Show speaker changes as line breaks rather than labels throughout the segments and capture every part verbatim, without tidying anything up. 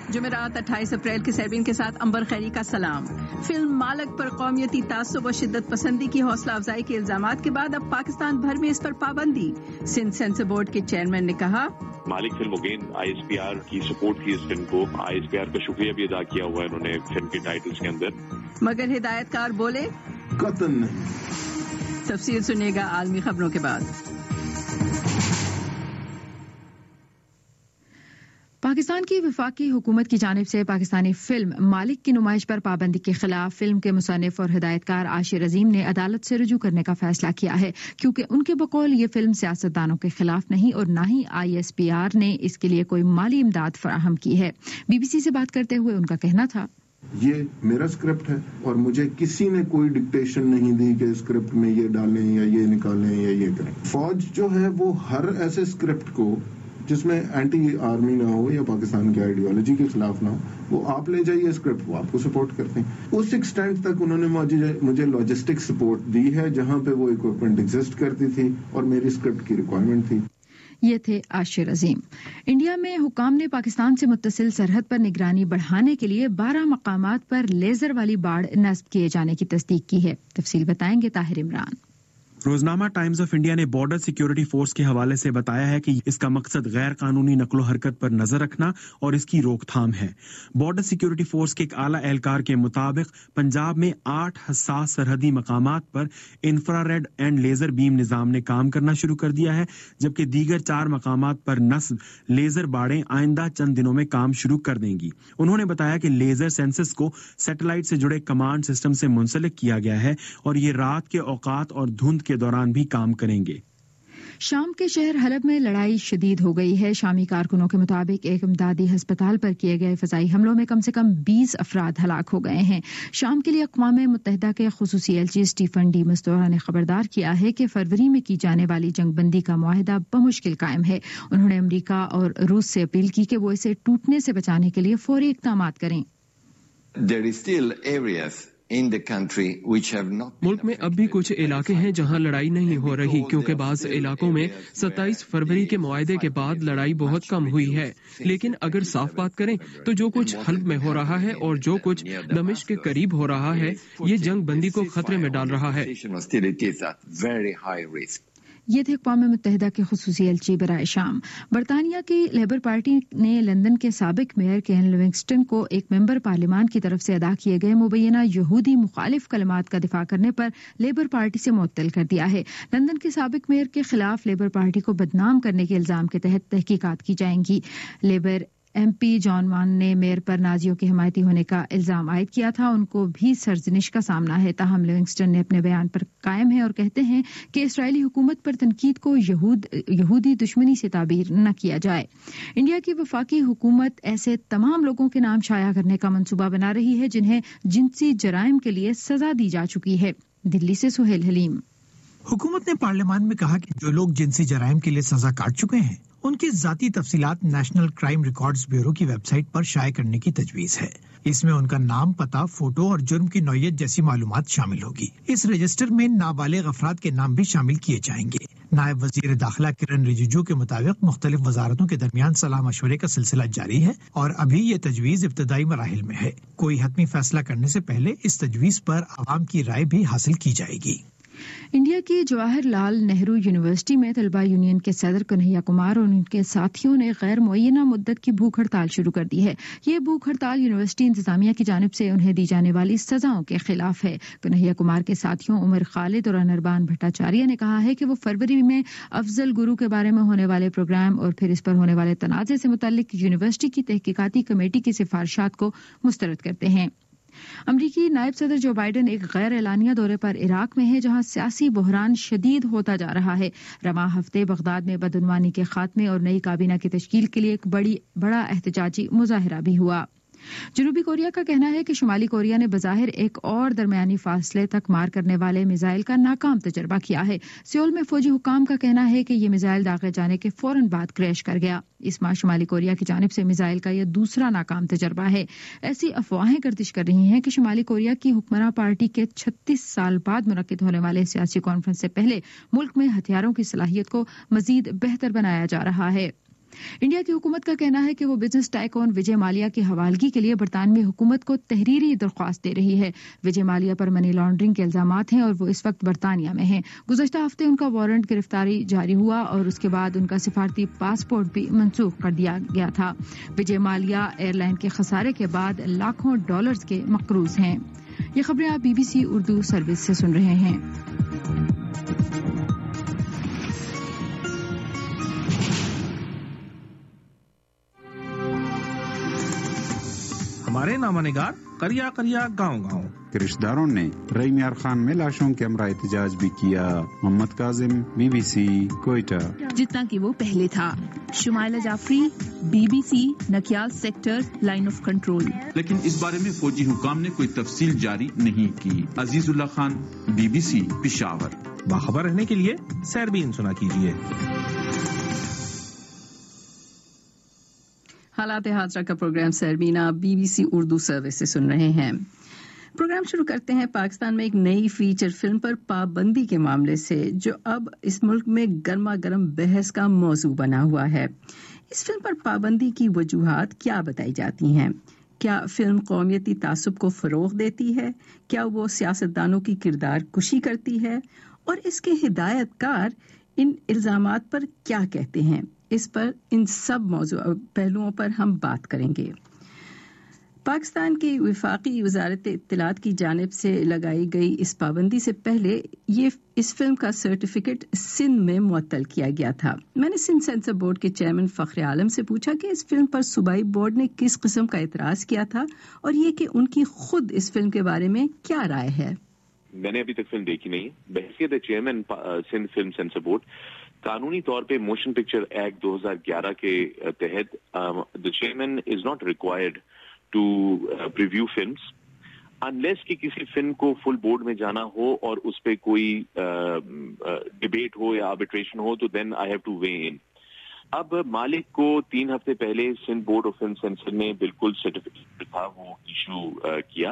جمعرات اٹھائیس اپریل کے سیربین کے ساتھ امبر خیری کا سلام۔ فلم مالک پر قومیتی تعصب و شدت پسندی کی حوصلہ افزائی کے الزامات کے بعد اب پاکستان بھر میں اس پر پابندی۔ سندھ سینسر بورڈ کے چیئرمین نے کہا
Maalik film again I S P R کی سپورٹ کی اس فلم کو، آئی ایس پی آر کا شکریہ بھی ادا کیا ہوا ہے انہوں نے فلم کے ٹائٹلز کے اندر،
مگر ہدایت کار بولے
قطن نہیں۔
تفصیل سنیے گا عالمی خبروں کے بعد۔ پاکستان کی وفاقی حکومت کی جانب سے پاکستانی فلم مالک کی نمائش پر پابندی کے خلاف فلم کے مصنف اور ہدایتکار عاشر عظیم نے عدالت سے رجوع کرنے کا فیصلہ کیا ہے، کیونکہ ان کے بقول یہ فلم سیاستدانوں کے خلاف نہیں اور نہ ہی آئی ایس پی آر نے اس کے لیے کوئی مالی امداد فراہم کی ہے۔ بی بی سی سے بات کرتے ہوئے ان کا کہنا تھا
یہ میرا اسکرپٹ ہے اور مجھے کسی نے کوئی ڈکٹیشن نہیں دی کہ اسکرپٹ میں یہ ڈالیں یا یہ نکالیں یا یہ کریں۔ فوج جو ہے وہ ہر ایسے اسکرپٹ کو جس میں اینٹی آرمی نہ ہو یا پاکستان کی آئیڈیالوجی کے خلاف نہ ہو، وہ آپ لے جائیے اسکرپٹ، وہ آپ کو سپورٹ کرتے ہیں۔ اس ایکسٹینٹ تک انہوں نے مجھے لاجسٹک سپورٹ دی ہے جہاں پہ وہ اکوپمنٹ ایگزسٹ کرتی تھی اور میری اسکرپٹ کی ریکوائرمنٹ تھی۔
یہ تھے عاشر عظیم۔ انڈیا میں حکام نے پاکستان سے متصل سرحد پر نگرانی بڑھانے کے لیے بارہ مقامات پر لیزر والی باڑ نصب کیے جانے کی تصدیق کی ہے۔ تفصیل بتائیں گے طاہر عمران۔
روزنامہ ٹائمز آف انڈیا نے بارڈر سیکیورٹی فورس کے حوالے سے بتایا ہے کہ اس کا مقصد غیر قانونی نقل و حرکت پر نظر رکھنا اور اس کی روک تھام ہے۔ بارڈر سیکیورٹی فورس کے ایک اعلیٰ اہلکار کے مطابق پنجاب میں آٹھ حساس سرحدی مقامات پر انفراریڈ اینڈ لیزر بیم نظام نے کام کرنا شروع کر دیا ہے، جبکہ دیگر چار مقامات پر نصب لیزر باڑیں آئندہ چند دنوں میں کام شروع کر دیں گی۔ انہوں نے بتایا کہ لیزر سینسز کو سیٹلائٹ سے جڑے کمانڈ سسٹم سے منسلک کیا گیا ہے اور یہ رات کے اوقات اور دھند کے دوران بھی کام کریں گے۔
شام کے شہر حلب میں لڑائی شدید ہو گئی ہے۔ شامی کارکنوں کے مطابق ایک امدادی ہسپتال پر کیے گئے فضائی حملوں میں کم سے کم بیس افراد ہلاک ہو گئے ہیں۔ شام کے لیے اقوام متحدہ کے خصوصی ایلچی اسٹیفن ڈی مستورا نے خبردار کیا ہے کہ فروری میں کی جانے والی جنگ بندی کا معاہدہ بمشکل قائم ہے۔ انہوں نے امریکہ اور روس سے اپیل کی کہ وہ اسے ٹوٹنے سے بچانے کے لیے فوری اقدامات کریں۔
There is still areas in the country which have not
ملک میں اب بھی کچھ علاقے ہیں جہاں لڑائی نہیں ہو رہی، کیونکہ بعض علاقوں میں ستائیس فروری کے معاہدے کے بعد لڑائی بہت کم ہوئی ہے۔ لیکن اگر صاف بات کریں تو جو کچھ حلب میں ہو رہا ہے اور جو کچھ دمشق کے قریب ہو رہا ہے، یہ جنگ بندی کو خطرے میں ڈال رہا ہے۔
یہ تھے اقوام متحدہ کے خصوصی ایلچی برائے شام۔ برطانیہ کی لیبر پارٹی نے لندن کے سابق میئر کین لیونگسٹن کو ایک ممبر پارلیمان کی طرف سے ادا کیے گئے مبینہ یہودی مخالف کلمات کا دفاع کرنے پر لیبر پارٹی سے معطل کر دیا ہے۔ لندن کے سابق میئر کے خلاف لیبر پارٹی کو بدنام کرنے کے الزام کے تحت تحقیقات کی جائیں گی۔ لیبر ایم پی جان مان نے میئر پر نازیوں کی حمایتی ہونے کا الزام عائد کیا تھا۔ ان کو بھی سرزنش کا سامنا ہے، تاہم لیونگسٹن نے اپنے بیان پر قائم ہے اور کہتے ہیں کہ اسرائیلی حکومت پر تنقید کو یہود یہودی دشمنی سے تعبیر نہ کیا جائے۔ انڈیا کی وفاقی حکومت ایسے تمام لوگوں کے نام شائع کرنے کا منصوبہ بنا رہی ہے جنہیں جنسی جرائم کے لیے سزا دی جا چکی ہے۔ دلی سے سہیل حلیم۔
حکومت نے پارلیمان میں کہا کہ جو لوگ جنسی جرائم کے لیے سزا کاٹ چکے ہیں ان کی ذاتی تفصیلات نیشنل کرائم ریکارڈز بیورو کی ویب سائٹ پر شائع کرنے کی تجویز ہے۔ اس میں ان کا نام، پتہ، فوٹو اور جرم کی نوعیت جیسی معلومات شامل ہوگی۔ اس رجسٹر میں نابالغ افراد کے نام بھی شامل کیے جائیں گے۔ نائب وزیر داخلہ کرن رجیجو کے مطابق مختلف وزارتوں کے درمیان صلاح مشورے کا سلسلہ جاری ہے اور ابھی یہ تجویز ابتدائی مراحل میں ہے۔ کوئی حتمی فیصلہ کرنے سے پہلے اس تجویز پر عوام کی رائے بھی حاصل کی جائے گی۔
انڈیا کی جواہر لال نہرو یونیورسٹی میں طلبہ یونین کے صدر کنہیا کمار اور ان کے ساتھیوں نے غیر معینہ مدت کی بھوک ہڑتال شروع کر دی ہے۔ یہ بھوک ہڑتال یونیورسٹی انتظامیہ کی جانب سے انہیں دی جانے والی سزاؤں کے خلاف ہے۔ کنہیا کمار کے ساتھیوں عمر خالد اور انربان بھٹاچاریہ نے کہا ہے کہ وہ فروری میں افضل گرو کے بارے میں ہونے والے پروگرام اور پھر اس پر ہونے والے تنازع سے متعلق یونیورسٹی کی تحقیقاتی کمیٹی کی سفارشات کو مسترد کرتے ہیں۔ امریکی نائب صدر جو بائیڈن ایک غیر اعلانیہ دورے پر عراق میں ہے جہاں سیاسی بحران شدید ہوتا جا رہا ہے۔ رواں ہفتے بغداد میں بدعنوانی کے خاتمے اور نئی کابینہ کی تشکیل کے لیے ایک بڑی بڑا احتجاجی مظاہرہ بھی ہوا۔ جنوبی کوریا کا کہنا ہے کہ شمالی کوریا نے بظاہر ایک اور درمیانی فاصلے تک مار کرنے والے میزائل کا ناکام تجربہ کیا ہے۔ سیول میں فوجی حکام کا کہنا ہے کہ یہ میزائل داغے جانے کے فوراً بعد کریش کر گیا۔ اس ماہ شمالی کوریا کی جانب سے میزائل کا یہ دوسرا ناکام تجربہ ہے۔ ایسی افواہیں گردش کر رہی ہیں کہ شمالی کوریا کی حکمراں پارٹی کے چھتیس سال بعد منعقد ہونے والے سیاسی کانفرنس سے پہلے ملک میں ہتھیاروں کی صلاحیت کو مزید بہتر بنایا جا رہا ہے۔ इंडिया की हुकूमत का कहना है कि वो बिजनेस टाइकून विजय माल्या की हवालगी के लिए बरतानवी हुकूमत को तहरीरी दरख्वास्त दे रही है। विजय माल्या पर मनी लॉन्ड्रिंग के इल्जामात हैं और वो इस वक्त बरतानिया में हैं। गुज़श्ता हफ्ते उनका वारंट गिरफ्तारी जारी हुआ और उसके बाद उनका सिफारती पासपोर्ट भी मनसूख कर दिया गया था। विजय माल्या एयरलाइन के खसारे के बाद लाखों डॉलर्स के मकरूज हैं। ये खबरें आप बीबीसी उर्दू सर्विस से सुन रहे हैं।
हमारे नामानिगार करिया करिया गांव गांव के रिश्तेदारों ने रईम यार खान में लाशों के हमरा एहतजाज भी किया। मोहम्मद काजिम, बीबीसी, कोयटा।
जितना कि वो पहले था। Shumaila Jafri, BBC, Nakial sector, line of control.
लेकिन इस बारे में फौजी हुकाम ने कोई तफसील जारी नहीं की। अजीजुल्लाह खान, बीबीसी, पिशावर।
बाखबर रहने के लिए सैरबीन सुना कीजिए।
हालात हादरा का program Sairbeen BBC Urdu service से सुन रहे हैं। प्रोग्राम शुरू करते हैं पाकिस्तान में एक नई फीचर फिल्म पर पाबंदी के मामले से, जो अब इस मुल्क में गर्मा गर्म बहस का मौजू बना हुआ है। इस फिल्म पर पाबंदी की वजूहात क्या बताई जाती हैं? क्या फिल्म कौमियती तासुब को फरोग देती है? क्या वो सियासतदानों की किरदार कुशी करती है? और इसके हिदायतकार इन इल्जामात पर क्या कहते हैं? इस पर इन सब मौजू पहलुओं पर हम बात करेंगे। पाकिस्तान की वफाकी वजारत इत्तलात की जानिब से लगाई गई इस पाबंदी से पहले ये इस फिल्म का सर्टिफिकेट सिंध में मुअत्तल किया गया था। मैंने सिंध सेंसर बोर्ड के चेयरमैन फखर आलम से पूछा कि इस फिल्म पर सूबाई बोर्ड ने किस किस्म का इतराज किया था और ये कि उनकी खुद इस फिल्म के बारे में क्या राय है।
मैंने अभी तक फिल्म देखी नहीं है। बहसियत chairman Sindh film censor board, कानूनी तौर पे मोशन पिक्चर एक्ट दो हज़ार ग्यारह के तहत the chairman is not required to preview films unless कि किसी फिल्म को फुल बोर्ड में जाना हो और उस पे कोई डिबेट uh, uh, हो या आर्बिट्रेशन हो, तो then I have to weigh in. अब मालिक को तीन हफ्ते पहले Sindh board of film censor ने बिल्कुल सर्टिफिकेट था वो इशू uh, किया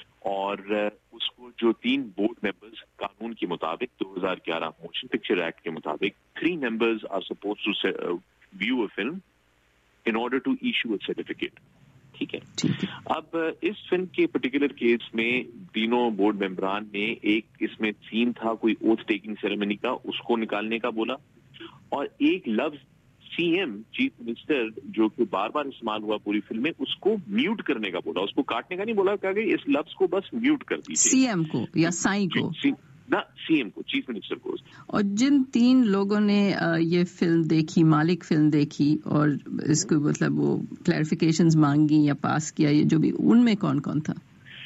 और uh, उसको जो तीन बोर्ड मेंबर्स कानून के मुताबिक दो हज़ार ग्यारह मोशन पिक्चर एक्ट के मुताबिक three members are supposed to view a film in order to issue a certificate. ठीक है। अब इस फिल्म के पर्टिकुलर केस में तीनों बोर्ड मेंबरान ने एक इसमें सीन था कोई ओथ टेकिंग सेरेमनी का, उसको निकालने का बोला और एक लफ्ज सीएम चीफ मिनिस्टर जो कि बार बार इस्तेमाल हुआ पूरी फिल्म में, उसको म्यूट करने का बोला। उसको काटने का नहीं बोला, कहा कि इस लफ्ज को बस म्यूट कर दीजिए।
सीएम को या साई को
सी, ना सीएम को, चीफ मिनिस्टर को।
और जिन तीन लोगों ने ये फिल्म देखी, मालिक फिल्म देखी और इसको मतलब वो क्लैरिफिकेशंस मांगी या पास किया, ये जो भी, उनमें कौन कौन था?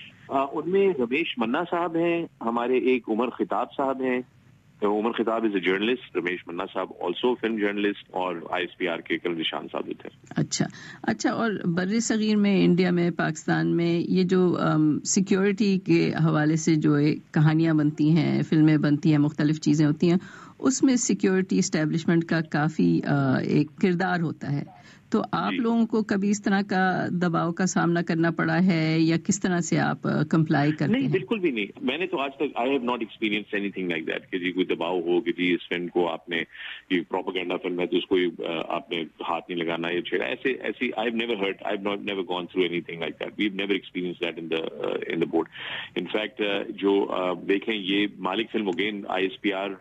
उनमें रमेश मन्ना साहब हैं, हमारे एक उमर खिताब साहब हैं। Umar Khitab is a journalist, Ramesh Manna साहब ऑल्सो फिल्म जर्नलिस्ट, और आईएसपीआर के कल निशान साहब भी थे।
अच्छा अच्छा। और बर्रे सगीर में, इंडिया में, पाकिस्तान में ये जो सिक्योरिटी के हवाले से जो कहानियां बनती हैं, फिल्में बनती हैं, मुख्तलिफ चीज़ें होती हैं, उसमें सिक्योरिटी इस्टेब्लिशमेंट का काफ़ी एक किरदार होता है। तो आप लोगों को कभी इस तरह का दबाव का सामना करना पड़ा है या किस तरह से आप कंप्लाई करते
नहीं,
हैं?
बिल्कुल भी नहीं। मैंने तो आज तक I have not experience anything like that कि जी कोई दबाव हो कि जी इस फिल्म को आपने, ये प्रोपेगेंडा फिल्म है तो उसको आपने हाथ नहीं लगाना, ये छेड़ा, ऐसे ऐसी I have never heard, I have not never gone through anything like that. We have never experience that in the in the board. In fact जो uh, देखें, ये मालिक फिल्म अगेन आईएसपीआर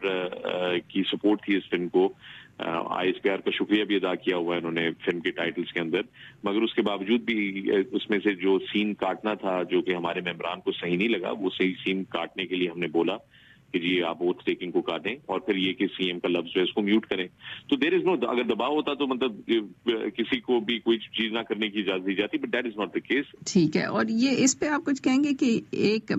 की सपोर्ट थी इस फिल्म को। आईएसपीआर का शुक्रिया भी अदा किया हुआ है उन्होंने फिल्म के टाइटल्स के अंदर, मगर उसके बावजूद भी उसमें से जो सीन काटना था जो कि हमारे मेंबरान को सही नहीं लगा, वो सही सीन काटने के लिए हमने बोला कि जी आप ओथ टेकिंग को काटें और फिर ये कि सीएम का लफ्ज है इसको म्यूट करें। तो देयर इज नो, अगर दबाव होता तो मतलब किसी को भी कोई चीज ना करने की इजाजत दी जाती, but that is not the case.
ठीक है। और ये इस पे आप कुछ कहेंगे कि एक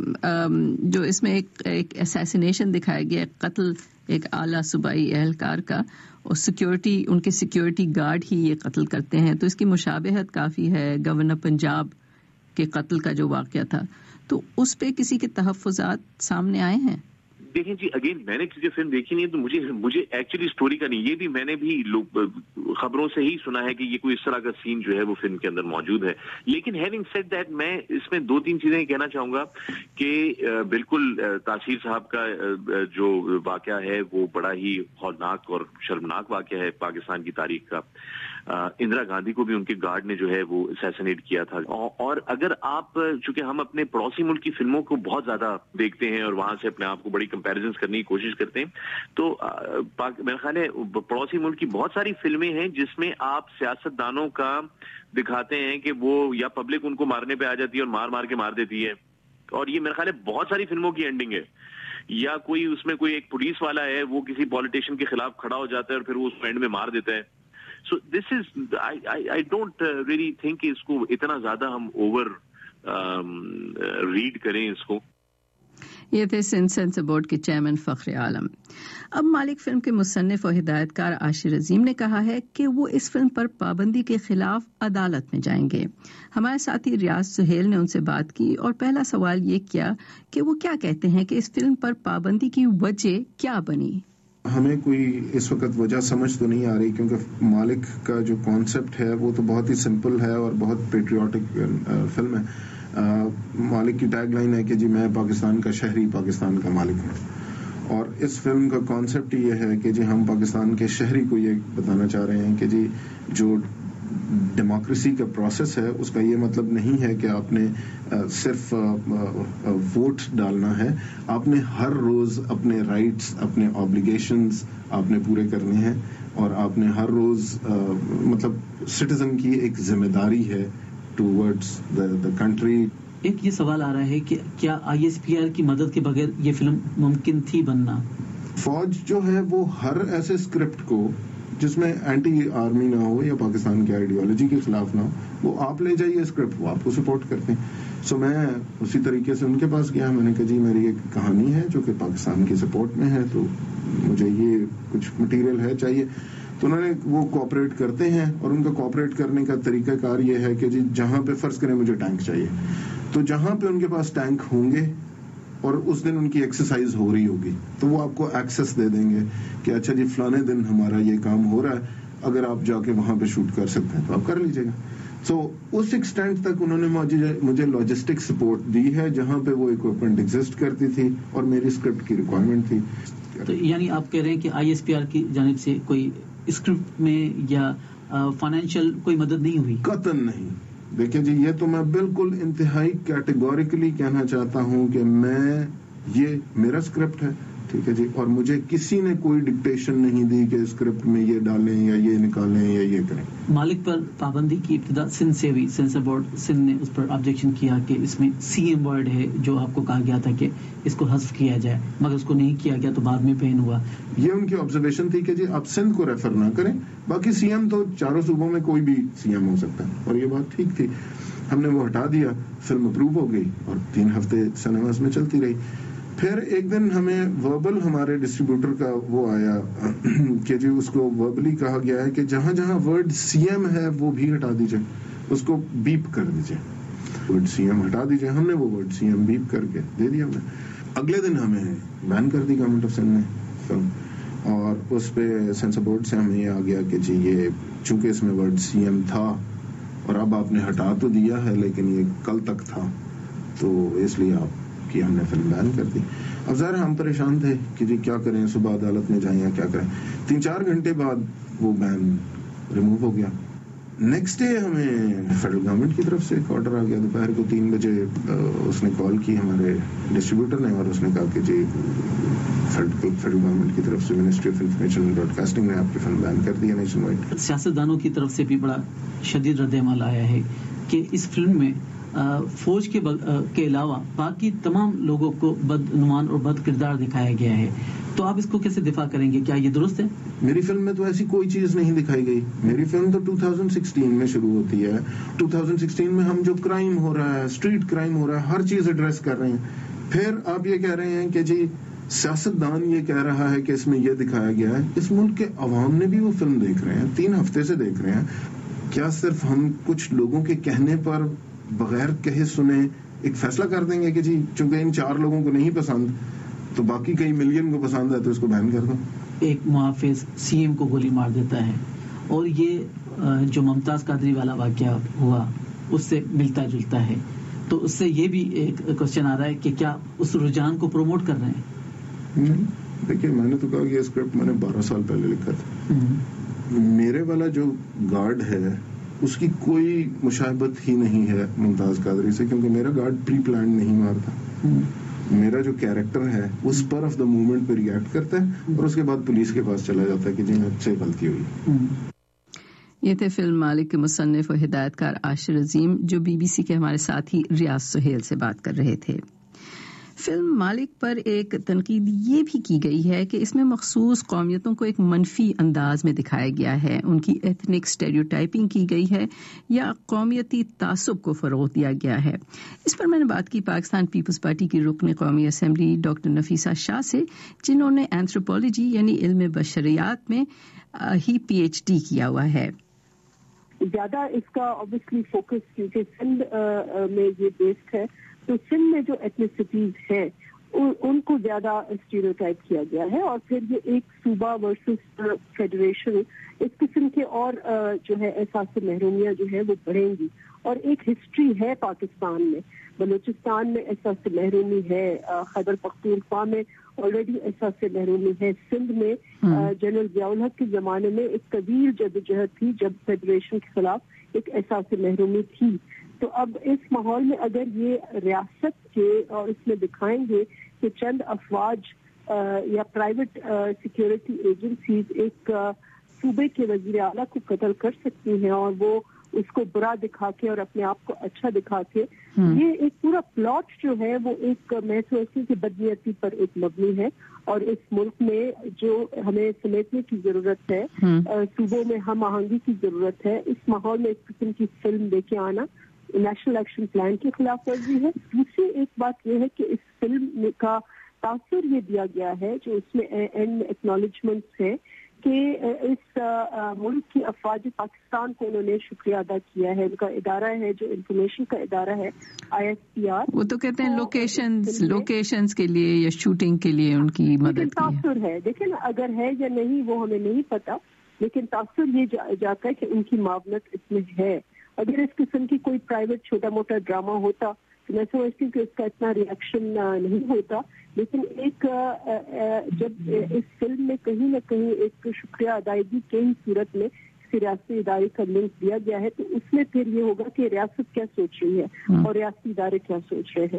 जो इसमें एक एक असैसिनेशन दिखाया गया, कत्ल एक आला सूबाई एहलकार का, और सिक्योरिटी, उनके सिक्योरिटी गार्ड ही ये कत्ल करते हैं, तो इसकी मुशाबहत काफी है गवर्नर पंजाब के कत्ल का जो वाकया था, तो उस पे किसी के तहफ्फुज़ात सामने आए हैं?
देखें जी, अगेन मैंने किसी फिल्म देखी नहीं है तो मुझे मुझे एक्चुअली स्टोरी का नहीं, ये भी मैंने भी लोग खबरों से ही सुना है कि ये कोई इस तरह का सीन जो है वो फिल्म के अंदर मौजूद है। लेकिन हैविंग सेड दैट, मैं इसमें दो तीन चीजें कहना चाहूंगा कि बिल्कुल तासीर साहब का जो वाकया है वो बड़ा ही हौलनाक और शर्मनाक वाकया है पाकिस्तान की तारीख का। اندرا گاندھی کو بھی ان کے گارڈ نے جو ہے وہ اسیسنیٹ کیا تھا. اور اگر آپ چونکہ ہم اپنے پڑوسی ملک کی فلموں کو بہت زیادہ دیکھتے ہیں اور وہاں سے اپنے آپ کو بڑی کمپیریزنز کرنے کی کوشش کرتے ہیں, تو میرا خیال ہے پڑوسی ملک کی بہت ساری فلمیں ہیں جس میں آپ سیاست دانوں کا دکھاتے ہیں کہ وہ یا پبلک ان کو مارنے پہ آ جاتی ہے اور مار مار کے مار دیتی ہے, اور یہ میرا خیال ہے بہت ساری فلموں کی اینڈنگ ہے. یا کوئی اس میں کوئی ایک پولیس والا ہے, وہ کسی پولیٹیشین کے خلاف کھڑا ہو جاتا ہے اور پھر وہ اس کو اینڈ میں مار دیتا ہے. So this is I don't really think کہ اس کو اتنا زیادہ ہم اوور ریڈ کریں اس کو.
یہ تھے سندھ سینسر بورڈ کے چیئرمین فخر عالم. اب مالک فلم کے مصنف اور ہدایت کار عاشر عظیم نے کہا ہے کہ وہ اس فلم پر پابندی کے خلاف عدالت میں جائیں گے. ہمارے ساتھی ریاض سہیل نے ان سے بات کی اور پہلا سوال یہ کیا کہ وہ کیا کہتے ہیں کہ اس فلم پر پابندی کی وجہ کیا بنی.
ہمیں کوئی اس وقت وجہ سمجھ تو نہیں آ رہی, کیونکہ مالک کا جو کانسیپٹ ہے وہ تو بہت ہی سمپل ہے اور بہت پیٹریوٹک فلم ہے. مالک کی ٹیگ لائن ہے کہ جی میں پاکستان کا شہری پاکستان کا مالک ہوں, اور اس فلم کا کانسیپٹ یہ ہے کہ جی ہم پاکستان کے شہری کو یہ بتانا چاہ رہے ہیں کہ جی جو ڈیموکریسی کا پروسیس ہے اس کا یہ مطلب نہیں ہے کہ آپ نے صرف ووٹ ڈالنا ہے, آپ نے ہر روز اپنے رائٹس اپنے آبلیگیشنز آپ نے پورے کرنے ہیں, اور آپ نے ہر روز مطلب سٹیزن کی ایک ذمہ داری ہے ٹوورڈز the country.
ایک یہ سوال آ رہا ہے کہ کیا آئی ایس پی آر کی مدد کے بغیر یہ فلم ممکن تھی بننا؟
فوج جو ہے وہ ہر ایسے اسکرپٹ کو جس میں اینٹی آرمی نہ ہو یا پاکستان کی آئیڈیالوجی کے خلاف نہ ہو, وہ آپ لے جائیے اسکرپٹ, وہ آپ کو سپورٹ کرتے ہیں. سو میں اسی طریقے سے ان کے پاس گیا, میں نے کہا جی میری ایک کہانی ہے جو کہ پاکستان کی سپورٹ میں ہے, تو مجھے یہ کچھ مٹیریل ہے چاہیے. تو انہوں نے وہ کوآپریٹ کرتے ہیں, اور ان کا کوآپریٹ کرنے کا طریقہ کار یہ ہے کہ جی جہاں پہ فرض کریں مجھے ٹینک چاہیے, تو جہاں پہ ان کے پاس ٹینک ہوں گے اور اس دن ان کی ایکسرسائز ہو رہی ہوگی تو وہ آپ کو ایکسس دے دیں گے کہ اچھا جی فلانے دن ہمارا یہ کام ہو رہا ہے, اگر آپ جا کے وہاں پہ شوٹ کر سکتے ہیں تو آپ کر لیجیے گا. سو اس ایکسٹینٹ تک انہوں نے مجھے لاجسٹک سپورٹ دی ہے جہاں پہ وہ اکوپمنٹ ایگزسٹ کرتی تھی اور میری اسکرپٹ کی ریکوائرمنٹ تھی.
تو یعنی آپ کہہ رہے ہیں کہ آئی ایس پی آر کی جانب سے کوئی اسکرپٹ میں یا فائنینشیل کوئی مدد نہیں ہوئی؟
قطعاً نہیں. دیکھیں جی یہ تو میں بالکل انتہائی کیٹیگوریکلی کہنا چاہتا ہوں کہ میں یہ میرا اسکرپٹ ہے, ٹھیک ہے جی, اور مجھے کسی نے کوئی ڈکٹیشن نہیں دی کہ اسکرپٹ میں یہ ڈالیں یا یہ نکالیں یا یہ کریں.
مالک پر پابندی کی ابتدا سندھ سے ہوئی, سینسر بورڈ سندھ نے اس پر آبجیکشن کیا کہ اس میں سی ایم ورڈ ہے جو آپ کو کہا گیا تھا کہ اس کو حذف کیا جائے, مگر اس کو نہیں کیا گیا تو بعد میں پین ہوا.
یہ ان کی آبزرویشن تھی کہ جی آپ سندھ کو ریفر نہ کریں, باقی سی ایم تو چاروں صوبوں میں کوئی بھی سی ایم ہو سکتا ہے, اور یہ بات ٹھیک تھی. ہم نے وہ ہٹا دیا, فلم اپروو ہو گئی اور تین ہفتے سنیماز میں چلتی رہی. پھر ایک دن ہمیں وربل ہمارے ڈسٹریبیوٹر کا وہ آیا کہ جی اس کو وربلی کہا گیا ہے کہ جہاں جہاں ورڈ سی ایم ہے وہ بھی ہٹا دیجئے, اس کو بیپ کر دیجئے, ورڈ سی ایم ہٹا دیجئے. ہم نے وہ ورڈ سی ایم بیپ کر کے دے دیا. ہمیں اگلے دن ہمیں بین کر دی گورنمنٹ آف سندھ نے فلم, اور اس پہ سینسر بورڈ سے ہمیں یہ آ گیا کہ جی یہ چونکہ اس میں ورڈ سی ایم تھا اور اب آپ نے ہٹا تو دیا ہے لیکن یہ کل تک تھا, تو اس لیے آپ کی ہم نے فلم بین کر دی. اب ظاہر ہم پریشان تھے کہ جی کیا کریں, صبح عدالت میں جائیں یا کیا کریں. تین چار گھنٹے بعد وہ بین ریموو ہو گیا. نیکسٹ ڈے ہمیں فیڈرل گورنمنٹ کی طرف سے ایک آرڈر آ گیا. دوپہر کو تین بجے اس نے کال کی ہمارے ڈسٹریبیوٹر نے, اور اس نے کہا کہ جی فیڈرل گورنمنٹ کی طرف سے ministry of information and broadcasting نے آپ کی فلم بین کر دی ہے نیشن وائڈ.
سیاستدانوں کی طرف سے بھی بڑا شدید رد عمل آیا ہے کہ اس فلم میں فوج کے کے علاوہ باقی تمام لوگوں کو بدعنوان اور بد کردار دکھایا گیا ہے, تو آپ اس کو کیسے دفاع کریں گے؟ کیا یہ درست ہے؟
میری فلم میں تو ایسی کوئی چیز نہیں دکھائی گئی. میری فلم تو دو ہزار سولہ میں شروع ہوتی ہے. دو ہزار سولہ میں ہم جو کرائم ہو رہا ہے, اسٹریٹ کرائم ہو رہا ہے, ہر چیز ایڈریس کر رہے ہیں. پھر آپ یہ کہہ رہے ہیں کہ جی سیاستدان یہ کہہ رہا ہے کہ اس میں یہ دکھایا گیا ہے. اس ملک کے عوام نے بھی وہ فلم دیکھ رہے ہیں, تین ہفتے سے دیکھ رہے ہیں. کیا صرف ہم کچھ لوگوں کے کہنے پر بغیر کہے سنے ایک فیصلہ کر دیں گے کہ جی چونکہ ان چار لوگوں کو نہیں پسند تو باقی کئی ملین کو پسند ہے تو اس کو بین کر دو؟
ایک محافظ سی ایم کو گولی مار دیتا ہے, اور یہ جو ممتاز قادری والا واقعہ ہوا اس سے ملتا جلتا ہے, تو اس سے یہ بھی ایک کوشچن آ رہا ہے کہ کیا اس رجحان کو پروموٹ کر رہے ہیں؟
نہیں, دیکھیے میں نے تو کہا کہ یہ اسکرپٹ میں نے بارہ سال پہلے لکھا تھا. میرے والا جو گارڈ ہے اس کی کوئی مشابہت ہی نہیں ہے ممتاز قادری سے, کیونکہ میرا گارڈ پری پلان نہیں مارتا. میرا جو کیریکٹر ہے وہ اسپر آف دا مومنٹ پہ ریئیکٹ کرتا ہے اور اس کے بعد پولیس کے پاس چلا جاتا ہے کہ جی مجھ سے غلطی ہوئی.
یہ تھے فلم مالک کے مصنف و ہدایت کار عاشر عظیم, جو بی بی سی کے ہمارے ساتھی ریاض سہیل سے بات کر رہے تھے. فلم مالک پر ایک تنقید یہ بھی کی گئی ہے کہ اس میں مخصوص قومیتوں کو ایک منفی انداز میں دکھایا گیا ہے, ان کی ایتھنک اسٹیریوٹائپنگ کی گئی ہے یا قومیتی تعصب کو فروغ دیا گیا ہے. اس پر میں نے بات کی پاکستان پیپلز پارٹی کی رکن قومی اسمبلی ڈاکٹر نفیسہ شاہ سے, جنہوں نے اینتھروپولوجی یعنی علم بشریات میں ہی پی ایچ ڈی کیا ہوا ہے.
زیادہ اس کا obviously فوکس کیونکہ سندھ میں یہ بیسڈ ہے, تو سندھ میں جو ایتنیسٹیز ہیں ان کو زیادہ اسٹیریوٹائپ کیا گیا ہے, اور پھر یہ ایک صوبہ ورسز فیڈریشن اس قسم کے اور جو ہے احساس محرومیاں جو ہے وہ بڑھیں گی. اور ایک ہسٹری ہے پاکستان میں, بلوچستان میں احساس محرومی ہے, خیبر پختونخوا میں آلریڈی احساس محرومی ہے, سندھ میں جنرل ضیاء الحق کے زمانے میں ایک طویل جدوجہد تھی جب فیڈریشن کے خلاف ایک احساس محرومی تھی. تو اب اس ماحول میں اگر یہ ریاست کے اور اس میں دکھائیں گے کہ چند افواج یا پرائیویٹ سیکیورٹی ایجنسیز ایک صوبے کے وزیر اعلیٰ کو قتل کر سکتی ہیں اور وہ اس کو برا دکھا کے اور اپنے آپ کو اچھا دکھا کے, یہ ایک پورا پلاٹ جو ہے وہ ایک میں سمجھتی ہوں کہ بدنیتی پر ایک مبنی ہے. اور اس ملک میں جو ہمیں سمیٹنے کی ضرورت ہے, صوبوں میں ہم آہنگی کی ضرورت ہے, اس ماحول میں اس قسم کی فلم لے کے آنا نیشنل ایکشن پلان کی خلاف ورزی ہے. دوسری ایک بات یہ ہے کہ اس فلم کا تاثر یہ دیا گیا ہے جو اس میں اینڈ ایکنالجمنٹس ہے کہ اس ملک کی افواج پاکستان کو انہوں نے شکریہ ادا کیا ہے. ان کا ادارہ ہے جو انفارمیشن کا ادارہ ہے آئی ایس پی آر,
وہ تو کہتے ہیں لوکیشنز لوکیشنز کے لیے یا شوٹنگ کے لیے ان کی مدد
تاثر ہے. دیکھیں نا اگر ہے یا نہیں وہ ہمیں نہیں پتا, لیکن تاثر یہ جاتا ہے کہ ان کی معاونت اس میں ہے. اگر اس قسم کی کوئی پرائیویٹ چھوٹا موٹا ڈرامہ ہوتا تو میں سمجھتی ہوں کہ اس کا اتنا ریئیکشن نہیں ہوتا, لیکن ایک جب اس فلم میں کہیں نہ کہیں ایک شکریہ ادائیگی کے ہی صورت میں کسی ریاستی ادارے کا لنک دیا گیا ہے, تو اس میں پھر یہ ہوگا کہ ریاست کیا سوچ رہی ہے اور ریاستی ادارے کیا سوچ رہے ہیں.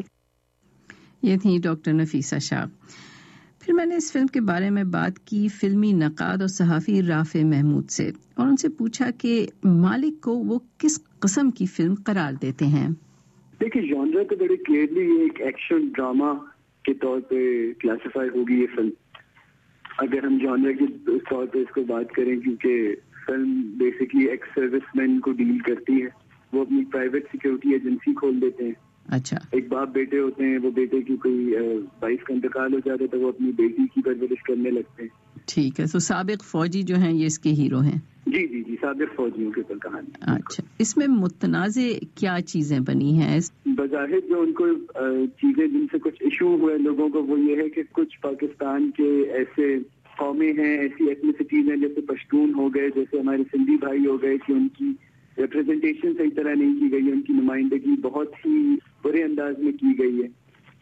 یہ تھی ڈاکٹر نفیسہ شاہ. پھر میں نے اس فلم کے بارے میں بات کی فلمی نقاد اور صحافی رافع محمود سے, اور ان سے پوچھا کہ مالک کو وہ کس قسم کی فلم قرار دیتے ہیں.
دیکھیے جانرا تو بڑے کلیئرلی ایک ایکشن ڈرامہ کے طور پہ کلاسیفائی ہوگی یہ فلم, اگر ہم جانرا کے طور پہ اس کو بات کریں, کیونکہ film basically ex serviceman کو ڈیل کرتی ہے. وہ اپنی پرائیویٹ سیکیورٹی ایجنسی کھول دیتے ہیں.
اچھا,
ایک باپ بیٹے ہوتے ہیں, وہ بیٹے کی کوئی وائف کا انتقال ہو جاتا ہے تو وہ اپنی بیٹی کی پرورش کرنے لگتے ہیں.
ٹھیک ہے, تو سابق فوجی جو ہیں یہ اس کے ہیرو ہیں.
جی جی جی سابق فوجیوں کے اوپر کہانی.
اچھا, اس میں متنازع کیا چیزیں بنی ہیں؟
بظاہر جو ان کو چیزیں جن سے کچھ ایشو ہوئے لوگوں کو وہ یہ ہے کہ کچھ پاکستان کے ایسے قومیں ہیں, ایسی ایتنیسٹیز ہیں جیسے پشتون ہو گئے, جیسے ہمارے سندھی بھائی ہو گئے, کہ ان کی ریپرزنٹیشن صحیح طرح نہیں کی گئی ہے, ان کی نمائندگی بہت ہی برے انداز میں کی گئی ہے.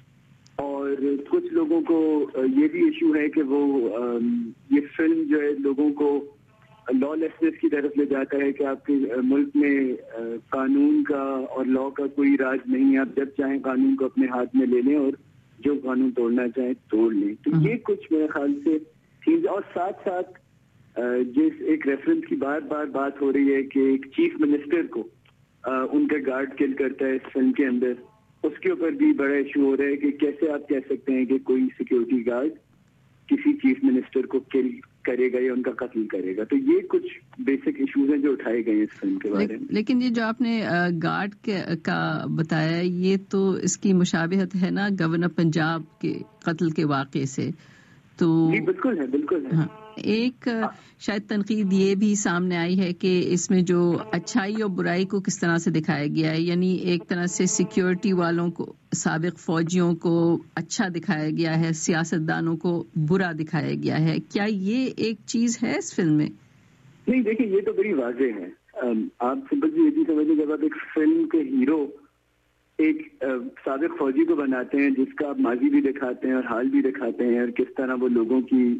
اور کچھ لوگوں کو یہ بھی ایشو ہے کہ وہ یہ فلم جو ہے لوگوں کو لا لیسنس کی طرف لے جاتا ہے کہ آپ کے ملک میں قانون کا اور لا کا کوئی راج نہیں ہے, آپ جب چاہیں قانون کو اپنے ہاتھ میں لے لیں اور جو قانون توڑنا چاہیں توڑ لیں. تو یہ کچھ میرے خیال سے چیز. اور ساتھ ساتھ جس ایک ریفرنس کی بار بار بات ہو رہی ہے کہ ایک چیف منسٹر کو ان کا گارڈ کل کرتا ہے اس فلم کے اندر, اس کے اوپر بھی بڑا ایشو ہو رہا ہے کہ کیسے آپ کہہ سکتے ہیں کہ کوئی سیکیورٹی گارڈ کسی چیف منسٹر کو کل کرے گا یا ان کا قتل کرے گا. تو یہ کچھ بیسک ایشوز ہیں جو اٹھائے گئے ہیں اس فلم کے بارے میں.
لیکن یہ جو آپ نے گارڈ کا بتایا یہ تو اس کی مشابہت ہے نا گورنر پنجاب کے قتل کے واقعے سے. تو
جی بالکل ہے, بالکل ہے.
ایک شاید تنقید یہ بھی سامنے آئی ہے کہ اس میں جو اچھائی اور برائی کو کس طرح سے دکھایا گیا ہے, یعنی ایک طرح سے سیکیورٹی والوں کو, سابق فوجیوں کو اچھا دکھایا گیا ہے, سیاستدانوں کو برا دکھایا گیا ہے. کیا یہ ایک چیز ہے اس فلم میں؟
نہیں دیکھیں یہ تو بڑی واضح ہے. آپ سمپل یہ چیز سمجھیں جب آپ ایک فلم کے ہیرو ایک سابق فوجی کو بناتے ہیں جس کا آپ ماضی بھی دکھاتے ہیں اور حال بھی دکھاتے ہیں اور کس طرح وہ لوگوں کی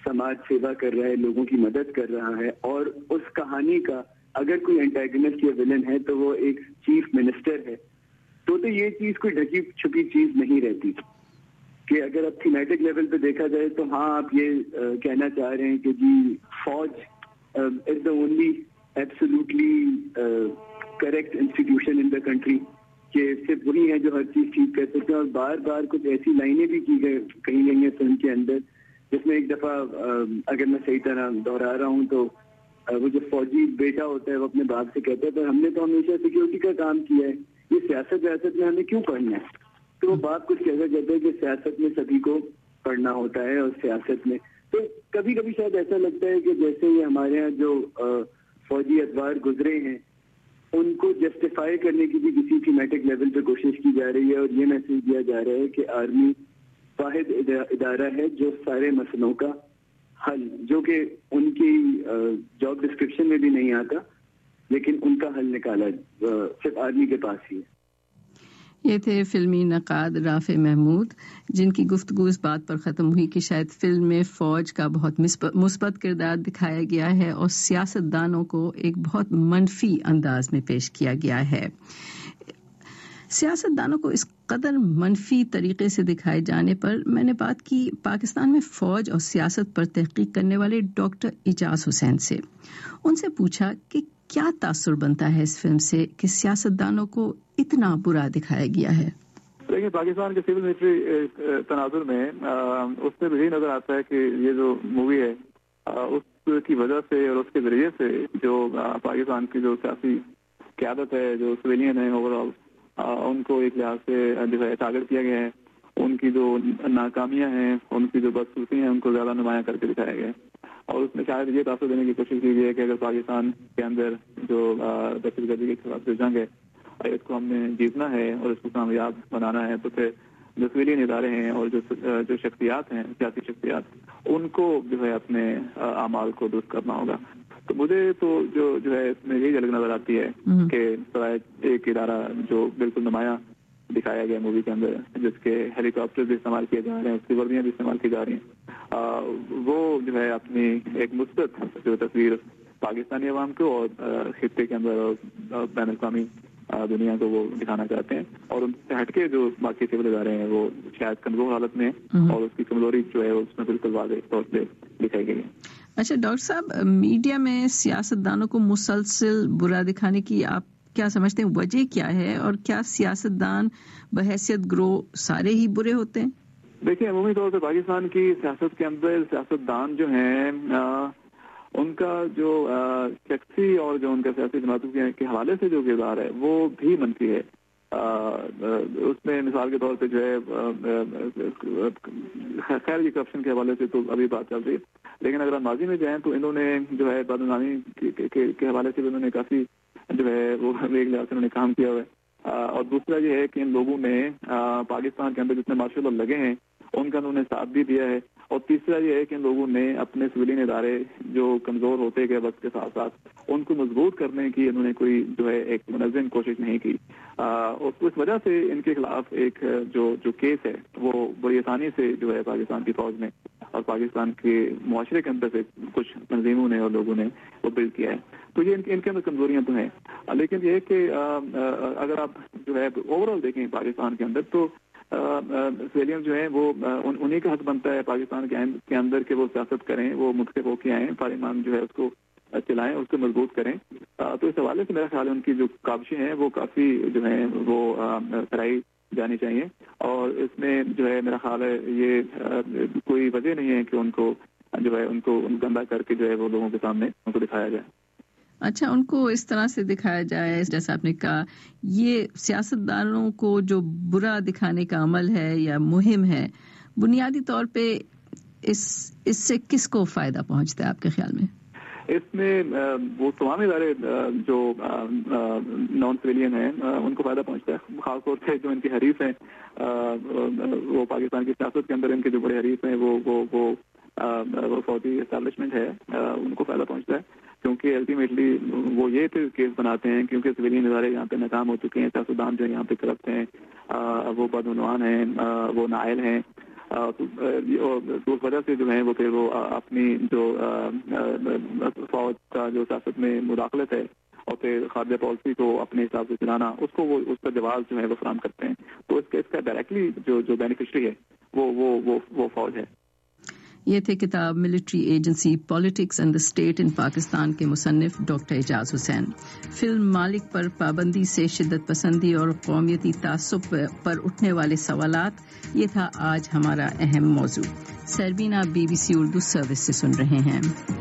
سماج سیوا کر رہا ہے, لوگوں کی مدد کر رہا ہے, اور اس کہانی کا اگر کوئی اینٹاگنسٹ یا ولن ہے تو وہ ایک چیف منسٹر ہے, تو تو یہ چیز کوئی ڈھکی چھپی چیز نہیں رہتی. کہ اگر اب تھیمیٹک لیول پہ دیکھا جائے تو ہاں آپ یہ کہنا چاہ رہے ہیں کہ جی فوج is the only absolutely correct institution in the country, کہ صرف وہی ہیں جو ہر چیز ٹھیک کر سکتے ہیں. اور بار بار کچھ ایسی لائنیں بھی کی گئی کہیں گئی ہیں فلم کے اندر, جس میں ایک دفعہ اگر میں صحیح طرح دوہرا رہا ہوں تو وہ جو فوجی بیٹا ہوتا ہے وہ اپنے باپ سے کہتا ہے پر ہم نے تو ہمیشہ سیکورٹی کا کام کیا ہے, یہ سیاست ویاست میں ہمیں کیوں پڑھنا ہے. تو وہ باپ کچھ کہتا کہتا ہے کہ سیاست میں سبھی کو پڑھنا ہوتا ہے, اور سیاست میں تو کبھی کبھی شاید ایسا لگتا ہے کہ جیسے یہ ہمارے یہاں جو فوجی ادوار گزرے ہیں ان کو جسٹیفائی کرنے کی بھی کسی تھیمیٹک لیول پہ کوشش کی جا رہی ہے, اور یہ میسج دیا جا رہا ہے کہ آرمی واحد ادارہ ہے جو سارے مسئلوں کا حل, جو کہ ان کی جاب ڈسکرپشن میں بھی نہیں آتا, لیکن ان کا حل نکالا صرف آرمی کے پاس ہی ہے.
یہ تھے فلمی نقاد رافع محمود, جن کی گفتگو اس بات پر ختم ہوئی کہ شاید فلم میں فوج کا بہت مثبت کردار دکھایا گیا ہے اور سیاست دانوں کو ایک بہت منفی انداز میں پیش کیا گیا ہے. سیاست دانوں کو اس قدر منفی طریقے سے دکھائے جانے پر میں نے بات کی پاکستان میں فوج اور سیاست پر تحقیق کرنے والے ڈاکٹر اعجاز حسین سے. ان سے پوچھا کہ کیا تاثر بنتا ہے اس فلم سے کہ سیاست دانوں کو اتنا برا دکھایا گیا ہے.
لیکن پاکستان کے سول ملٹری تناظر میں اس میں بھی یہی نظر آتا ہے کہ یہ جو مووی ہے اس کی وجہ سے اور اس کے ذریعے سے جو پاکستان کی جو سیاسی قیادت ہے, جو سویلین ہے اوور آل, ان کو ایک لحاظ سے جو ہے ٹارگٹ کیا گیا ہے. ان کی جو ناکامیاں ہیں, ان کی جو بدسلوکی ہیں, ان کو زیادہ نمایاں کر کے دکھایا گیا ہے. اور اس میں شاید یہ تاثر دینے کی کوشش کی گئی ہے کہ اگر پاکستان کے اندر جو دہشت گردی کے خلاف جو جنگ ہے اس کو ہم نے جیتنا ہے اور اس کو کامیاب بنانا ہے, تو پھر جو سویلین ادارے ہیں اور جو جو شخصیات ہیں, سیاسی شخصیات, ان کو جو ہے اپنے اعمال کو درست کرنا ہوگا. تو مجھے تو جو جو ہے اس میں یہی جھلک نظر آتی ہے کہ ایک ادارہ جو بالکل نمایاں دکھایا گیا مووی کے اندر, جس کے ہیلی کاپٹر بھی استعمال کیے جا رہے ہیں, اس کی وردیاں بھی استعمال کی جا رہی ہیں, وہ جو ہے اپنی ایک مثبت جو تصویر پاکستانی عوام کو اور خطے کے اندر اور بین الاقوامی دنیا کو وہ دکھانا چاہتے ہیں. اور ان سے ہٹ کے جو باقی سول ادارے ہیں وہ شاید کمزور حالت میں, اور اس کی کمزوری جو ہے اس میں بالکل واضح طور پہ دکھائی گئی ہے.
اچھا ڈاکٹر صاحب, میڈیا میں سیاست دانوں کو مسلسل برا دکھانے کی آپ کیا سمجھتے ہیں وجہ کیا ہے, اور کیا سیاست دان بحیثیت گروہ سارے ہی برے ہوتے ہیں؟
دیکھیں, عمومی طور پہ پاکستان کی سیاست کے اندر سیاست دان جو ہیں ان کا جو شخصی اور جو ان کا سیاسی جماعتوں کے حوالے سے جو کردار ہے وہ بھی منفی ہے. اس میں مثال کے طور پہ جو ہے خیر کی کرپشن کے حوالے سے تو ابھی بات چل رہی ہے, لیکن اگر ہم ماضی میں جائیں تو انہوں نے جو ہے بدعنوانی کے حوالے سے انہوں نے کافی جو ہے وہ ایک لحاظ سے انہوں نے کام کیا ہوا ہے. اور دوسرا یہ ہے کہ ان لوگوں نے پاکستان کے اندر جتنے مارشل لا لگے ہیں ان کا انہوں نے ساتھ بھی دیا ہے. اور تیسرا یہ ہے کہ ان لوگوں نے اپنے سویلین ادارے جو کمزور ہوتے گئے وقت کے ساتھ ساتھ ان کو مضبوط کرنے کی انہوں نے کوئی جو ہے ایک منظم کوشش نہیں کی. اور اس وجہ سے ان کے خلاف ایک جو جو کیس ہے وہ بڑی آسانی سے جو ہے پاکستان کی فوج نے اور پاکستان کے معاشرے کے اندر سے کچھ تنظیموں نے اور لوگوں نے وہ بلڈ کیا ہے. تو یہ ان کے اندر کمزوریاں تو ہیں, لیکن یہ کہ اگر آپ جو ہے اوور آل دیکھیں پاکستان کے اندر تو سویلین جو ہیں وہ انہی کا حق بنتا ہے پاکستان کے اندر کہ وہ سیاست کریں, وہ منتخب ہو کے آئیں, پارلیمان جو ہے اس کو چلائیں, اس کو مضبوط کریں. تو اس حوالے سے میرا خیال ہے ان کی جو کاوشیں ہیں وہ کافی جو ہیں وہ سراہی جانی چاہیے. اور اس میں جو ہے میرا خیال ہے یہ کوئی وجہ نہیں ہے کہ ان کو جو ہے ان کو گندا کر کے جو ہے وہ لوگوں کے سامنے ان کو دکھایا جائے.
اچھا, ان کو اس طرح سے دکھایا جائے جیسا آپ نے کہا, یہ سیاست دانوں کو جو برا دکھانے کا عمل ہے یا مہم ہے, بنیادی طور پہ اس اس سے کس کو فائدہ پہنچتا ہے آپ کے خیال میں؟
اس میں وہ تمام ادارے جو نان سویلین ہیں ان کو فائدہ پہنچتا ہے, خاص طور سے جو ان کے حریف ہیں وہ پاکستان کی سیاست کے اندر ان کے جو بڑے حریف ہیں وہ وہ وہ فوجی اسٹیبلشمنٹ ہے, ان کو فائدہ پہنچتا ہے. کیونکہ الٹیمیٹلی وہ یہ کیس بناتے ہیں کیونکہ سویلین ادارے یہاں پہ ناکام ہو چکے ہیں, سیاستدان جو یہاں پہ کرپٹ ہیں, وہ بدعنوان ہیں, وہ نائل ہیں, تو اس وجہ سے جو ہے وہ پھر وہ اپنی جو فوج کا جو سیاست میں مداخلت ہے اور پھر خارجہ پالیسی کو اپنے حساب سے چلانا، اس کو وہ اس کا جواز جو ہے وہ فراہم کرتے ہیں. تو اس کا اس کا ڈائریکٹلی جو جو بینیفیشری ہے وہ وہ وہ وہ فوج ہے.
یہ تھے کتاب military agency politics and the state in Pakistan کے مصنف ڈاکٹر اعجاز حسین. فلم مالک پر پابندی سے شدت پسندی اور قومیتی تعصب پر اٹھنے والے سوالات، یہ تھا آج ہمارا اہم موضوع. Sairbeen B B C Urdu service سے سن رہے ہیں.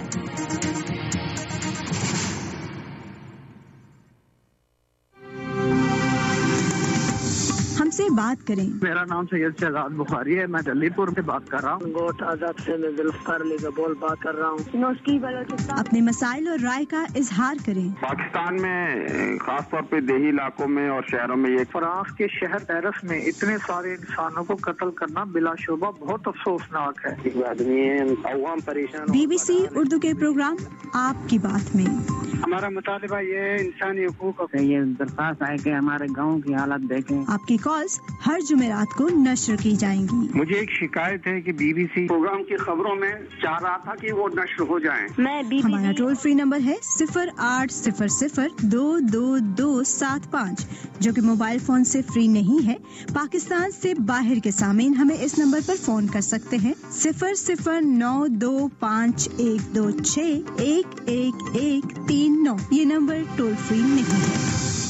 سے بات کریں.
میرا نام سید شہزاد بخاری ہے، میں دلی پور سے بات کر رہا ہوں. گوٹ آزاد سے میں ذوالفقار علی گبول بات کر رہا ہوں.
نوشکی بلوچستان. اپنے مسائل اور رائے کا اظہار کریں.
پاکستان میں خاص طور پہ دیہی علاقوں میں اور شہروں میں یہ
فرانس کے شہر پیرس میں اتنے سارے انسانوں کو قتل کرنا بلا شبہ بہت افسوسناک ہے.
عوام پریشان. بی بی سی اردو کے پروگرام آپ کی بات میں
ہمارا مطالبہ یہ ہے انسانی حقوق.
یہ درخواست ہے کہ ہمارے گاؤں کی حالت دیکھیں.
آپ کی کالز ہر جمعرات کو نشر کی جائیں گی.
مجھے ایک شکایت ہے کہ بی بی سی پروگرام کی خبروں میں چاہ رہا تھا کہ وہ نشر ہو جائیں.
میں ہمارا ٹول فری نمبر ہے صفر آٹھ صفر صفر دو دو دو سات پانچ، جو کہ موبائل فون سے فری نہیں ہے. پاکستان سے باہر کے سامعین ہمیں اس نمبر پر فون کر سکتے ہیں صفر صفر نو دو پانچ ایک دو چھ ایک ایک ایک تین نو. یہ نمبر ٹول فری نہیں ہے.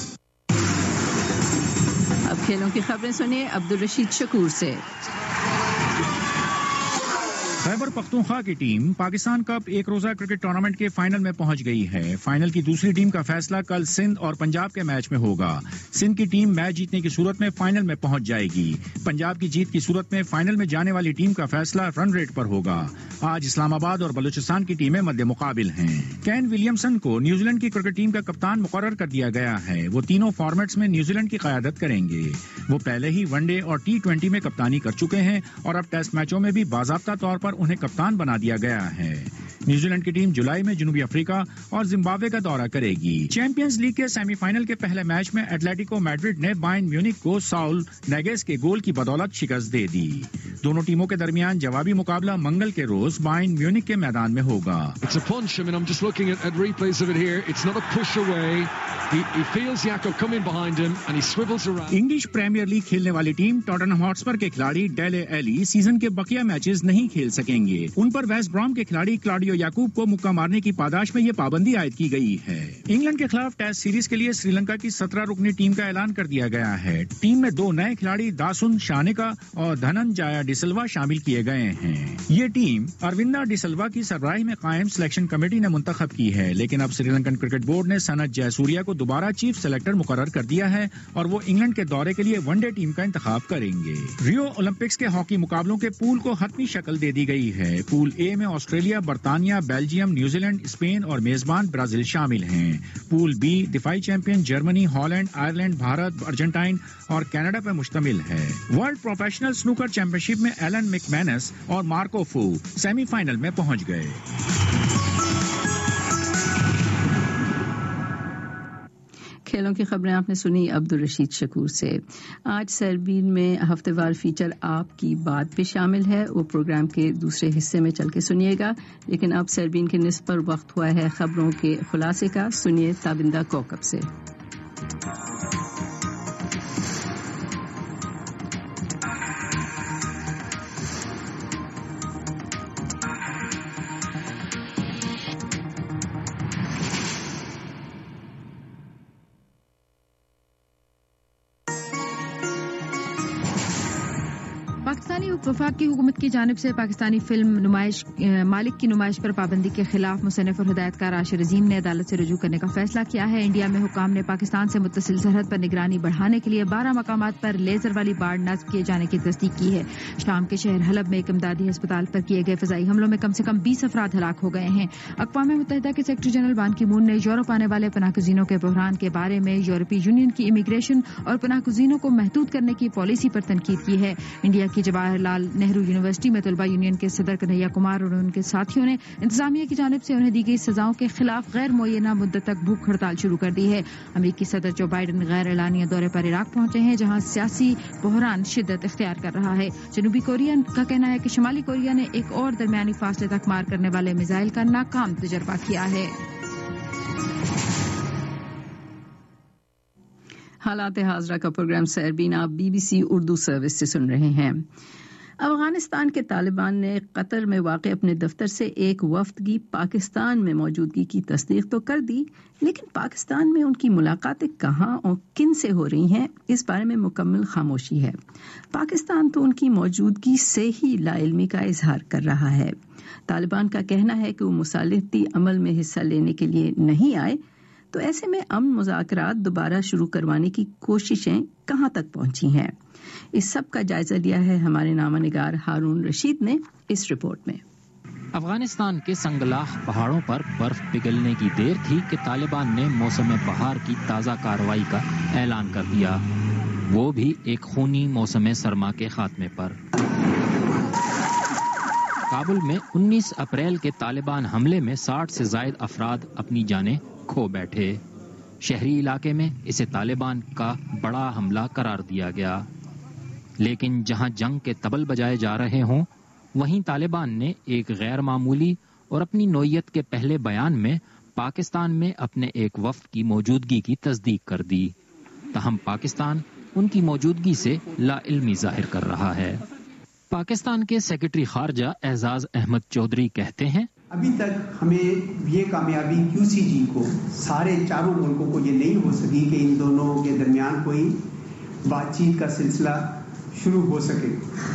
اب کھیلوں کی خبریں سنیے عبدالرشید شکور سے.
خیبر پختونخوا کی ٹیم پاکستان کپ ایک روزہ کرکٹ ٹورنامنٹ کے فائنل میں پہنچ گئی ہے. فائنل کی دوسری ٹیم کا فیصلہ کل سندھ اور پنجاب کے میچ میں ہوگا. سندھ کی ٹیم میچ جیتنے کی صورت میں فائنل میں پہنچ جائے گی. پنجاب کی جیت کی صورت میں فائنل میں جانے والی ٹیم کا فیصلہ رن ریٹ پر ہوگا. آج اسلام آباد اور بلوچستان کی ٹیمیں مد مقابل ہیں. کین ولیمسن کو New Zealand cricket team کا کپتان مقرر کر دیا گیا ہے. وہ تینوں فارمیٹس میں نیوزی لینڈ کی قیادت کریں گے. وہ پہلے ہی ون ڈے اور ٹی ٹوینٹی میں کپتانی کر چکے ہیں اور اب ٹیسٹ میچوں میں بھی باضابطہ طور پر انہیں کپتان بنا دیا گیا ہے. نیوزی لینڈ کی ٹیم جولائی میں جنوبی افریقہ اور زمبابوے کا دورہ کرے گی. چیمپئنز لیگ کے سیمی فائنل کے پہلے میچ میں ایٹلیٹیکو میڈرڈ نے بائرن میونخ کو ساؤل نیگیس کے گول کی بدولت شکست دے دی. دونوں ٹیموں کے درمیان جوابی مقابلہ منگل کے روز بائرن میونخ کے میدان میں ہوگا. انگلش پریمیئر لیگ کھیلنے والی ٹیم ٹوٹنہم ہاٹسپر کے کھلاڑی ڈیلے ایلی سیزن کے بقیہ میچز نہیں کھیل سکیں گے. ان پر ویسٹ برام کے کھلاڑی کلاڈیو یعقوب کو مکہ مارنے کی پاداش میں یہ پابندی عائد کی گئی ہے. انگلینڈ کے خلاف ٹیسٹ سیریز کے لیے سری لنکا کی سترہ رکنی ٹیم کا اعلان کر دیا گیا ہے. ٹیم میں دو نئے کھلاڑی داسن شانکا اور دھنن جایا ڈسلوا شامل کیے گئے ہیں. یہ ٹیم اروندہ ڈسلوا کی سربراہی میں قائم سلیکشن کمیٹی نے منتخب کی ہے، لیکن اب سری لنکن کرکٹ بورڈ نے سنت جے سوریا کو دوبارہ چیف سلیکٹر مقرر کر دیا ہے اور وہ انگلینڈ کے دورے کے لیے ون ڈے ٹیم کا انتخاب کریں گے. ریو اولمپکس کے ہاکی مقابلوں کے پول کو حتمی شکل دے دی گئی ہے. پول اے میں آسٹریلیا، برطانیہ، بیلجیم، نیوزی لینڈ، اسپین اور میزبان برازیل شامل ہیں. پول بی دفاعی چیمپئن جرمنی، ہالینڈ، آئرلینڈ، بھارت، ارجنٹائن اور کینیڈا پر مشتمل ہے. World professional snooker championship میں ایلن میکمینس اور مارکو فو سیمی فائنل میں پہنچ گئے.
کھیلوں کی خبریں آپ نے سنی عبدالرشید شکور سے. آج سربین میں ہفتے وار فیچر آپ کی بات پہ شامل ہے. وہ پروگرام کے دوسرے حصے میں چل کے سنیے گا، لیکن اب سربین کے نصف پر وقت ہوا ہے خبروں کے خلاصے کا. سنیے تابندہ کوکب سے.
پاکستانی وفاق کی حکومت کی جانب سے پاکستانی فلم نمائش مالک کی نمائش پر پابندی کے خلاف مصنف اور ہدایت کار عاشر عظیم نے عدالت سے رجوع کرنے کا فیصلہ کیا ہے. انڈیا میں حکام نے پاکستان سے متصل سرحد پر نگرانی بڑھانے کے لیے بارہ مقامات پر لیزر والی باڑ نصب کیے جانے کی تصدیق کی ہے. شام کے شہر حلب میں ایک امدادی ہسپتال پر کیے گئے فضائی حملوں میں کم سے کم بیس افراد ہلاک ہو گئے ہیں. اقوام متحدہ کے سیکرٹری جنرل بان کی مون نے یورپ آنے والے پناہ گزینوں کے بحران کے بارے میں یورپی یونین کی امیگریشن اور پناہ گزینوں کو محدود کرنے کی پالیسی پر تنقید کی ہے. انڈیا کی جواب جواہر لال نہرو یونیورسٹی میں طلبہ یونین کے صدر کنہیا کمار اور ان کے ساتھیوں نے انتظامیہ کی جانب سے انہیں دی گئی سزاؤں کے خلاف غیر معینہ مدت تک بھوک ہڑتال شروع کر دی ہے. امریکی صدر جو بائیڈن غیر اعلانیہ دورے پر عراق پہنچے ہیں جہاں سیاسی بحران شدت اختیار کر رہا ہے. جنوبی کوریا کا کہنا ہے کہ شمالی کوریا نے ایک اور درمیانی فاصلے تک مار کرنے والے میزائل کا ناکام تجربہ کیا ہے.
حالات حاضرہ کا programme Sairbeen B B C Urdu service سے سن رہے ہیں. افغانستان کے طالبان نے قطر میں واقع اپنے دفتر سے ایک وفد کی پاکستان میں موجودگی کی تصدیق تو کر دی، لیکن پاکستان میں ان کی ملاقاتیں کہاں اور کن سے ہو رہی ہیں اس بارے میں مکمل خاموشی ہے. پاکستان تو ان کی موجودگی سے ہی لا علمی کا اظہار کر رہا ہے. طالبان کا کہنا ہے کہ وہ مصالحتی عمل میں حصہ لینے کے لیے نہیں آئے، تو ایسے میں امن مذاکرات دوبارہ شروع کروانے کی کوششیں کہاں تک پہنچی ہیں؟ اس سب کا جائزہ لیا ہے ہمارے نامہ نگار ہارون رشید نے اس رپورٹ میں.
افغانستان کے سنگلاخ پہاڑوں پر برف پگھلنے کی دیر تھی کہ طالبان نے موسم بہار کی تازہ کارروائی کا اعلان کر دیا، وہ بھی ایک خونی موسم سرما کے خاتمے پر. کابل میں انیس اپریل کے طالبان حملے میں ساٹھ سے زائد افراد اپنی جانیں کھو بیٹھے. شہری علاقے میں اسے طالبان کا بڑا حملہ قرار دیا گیا، لیکن جہاں جنگ کے طبل بجائے جا رہے ہوں وہیں طالبان نے ایک غیر معمولی اور اپنی نوعیت کے پہلے بیان میں پاکستان میں اپنے ایک وفد کی موجودگی کی تصدیق کر دی. تاہم پاکستان ان کی موجودگی سے لا علمی ظاہر کر رہا ہے. پاکستان کے سیکرٹری خارجہ اعزاز احمد چودھری کہتے ہیں،
ابھی تک ہمیں یہ کامیابی کیو سی جی کو سارے چاروں ملکوں کو یہ نہیں ہو سکی کہ ان دونوں کے درمیان کوئی بات چیت کا سلسلہ شروع ہو سکے،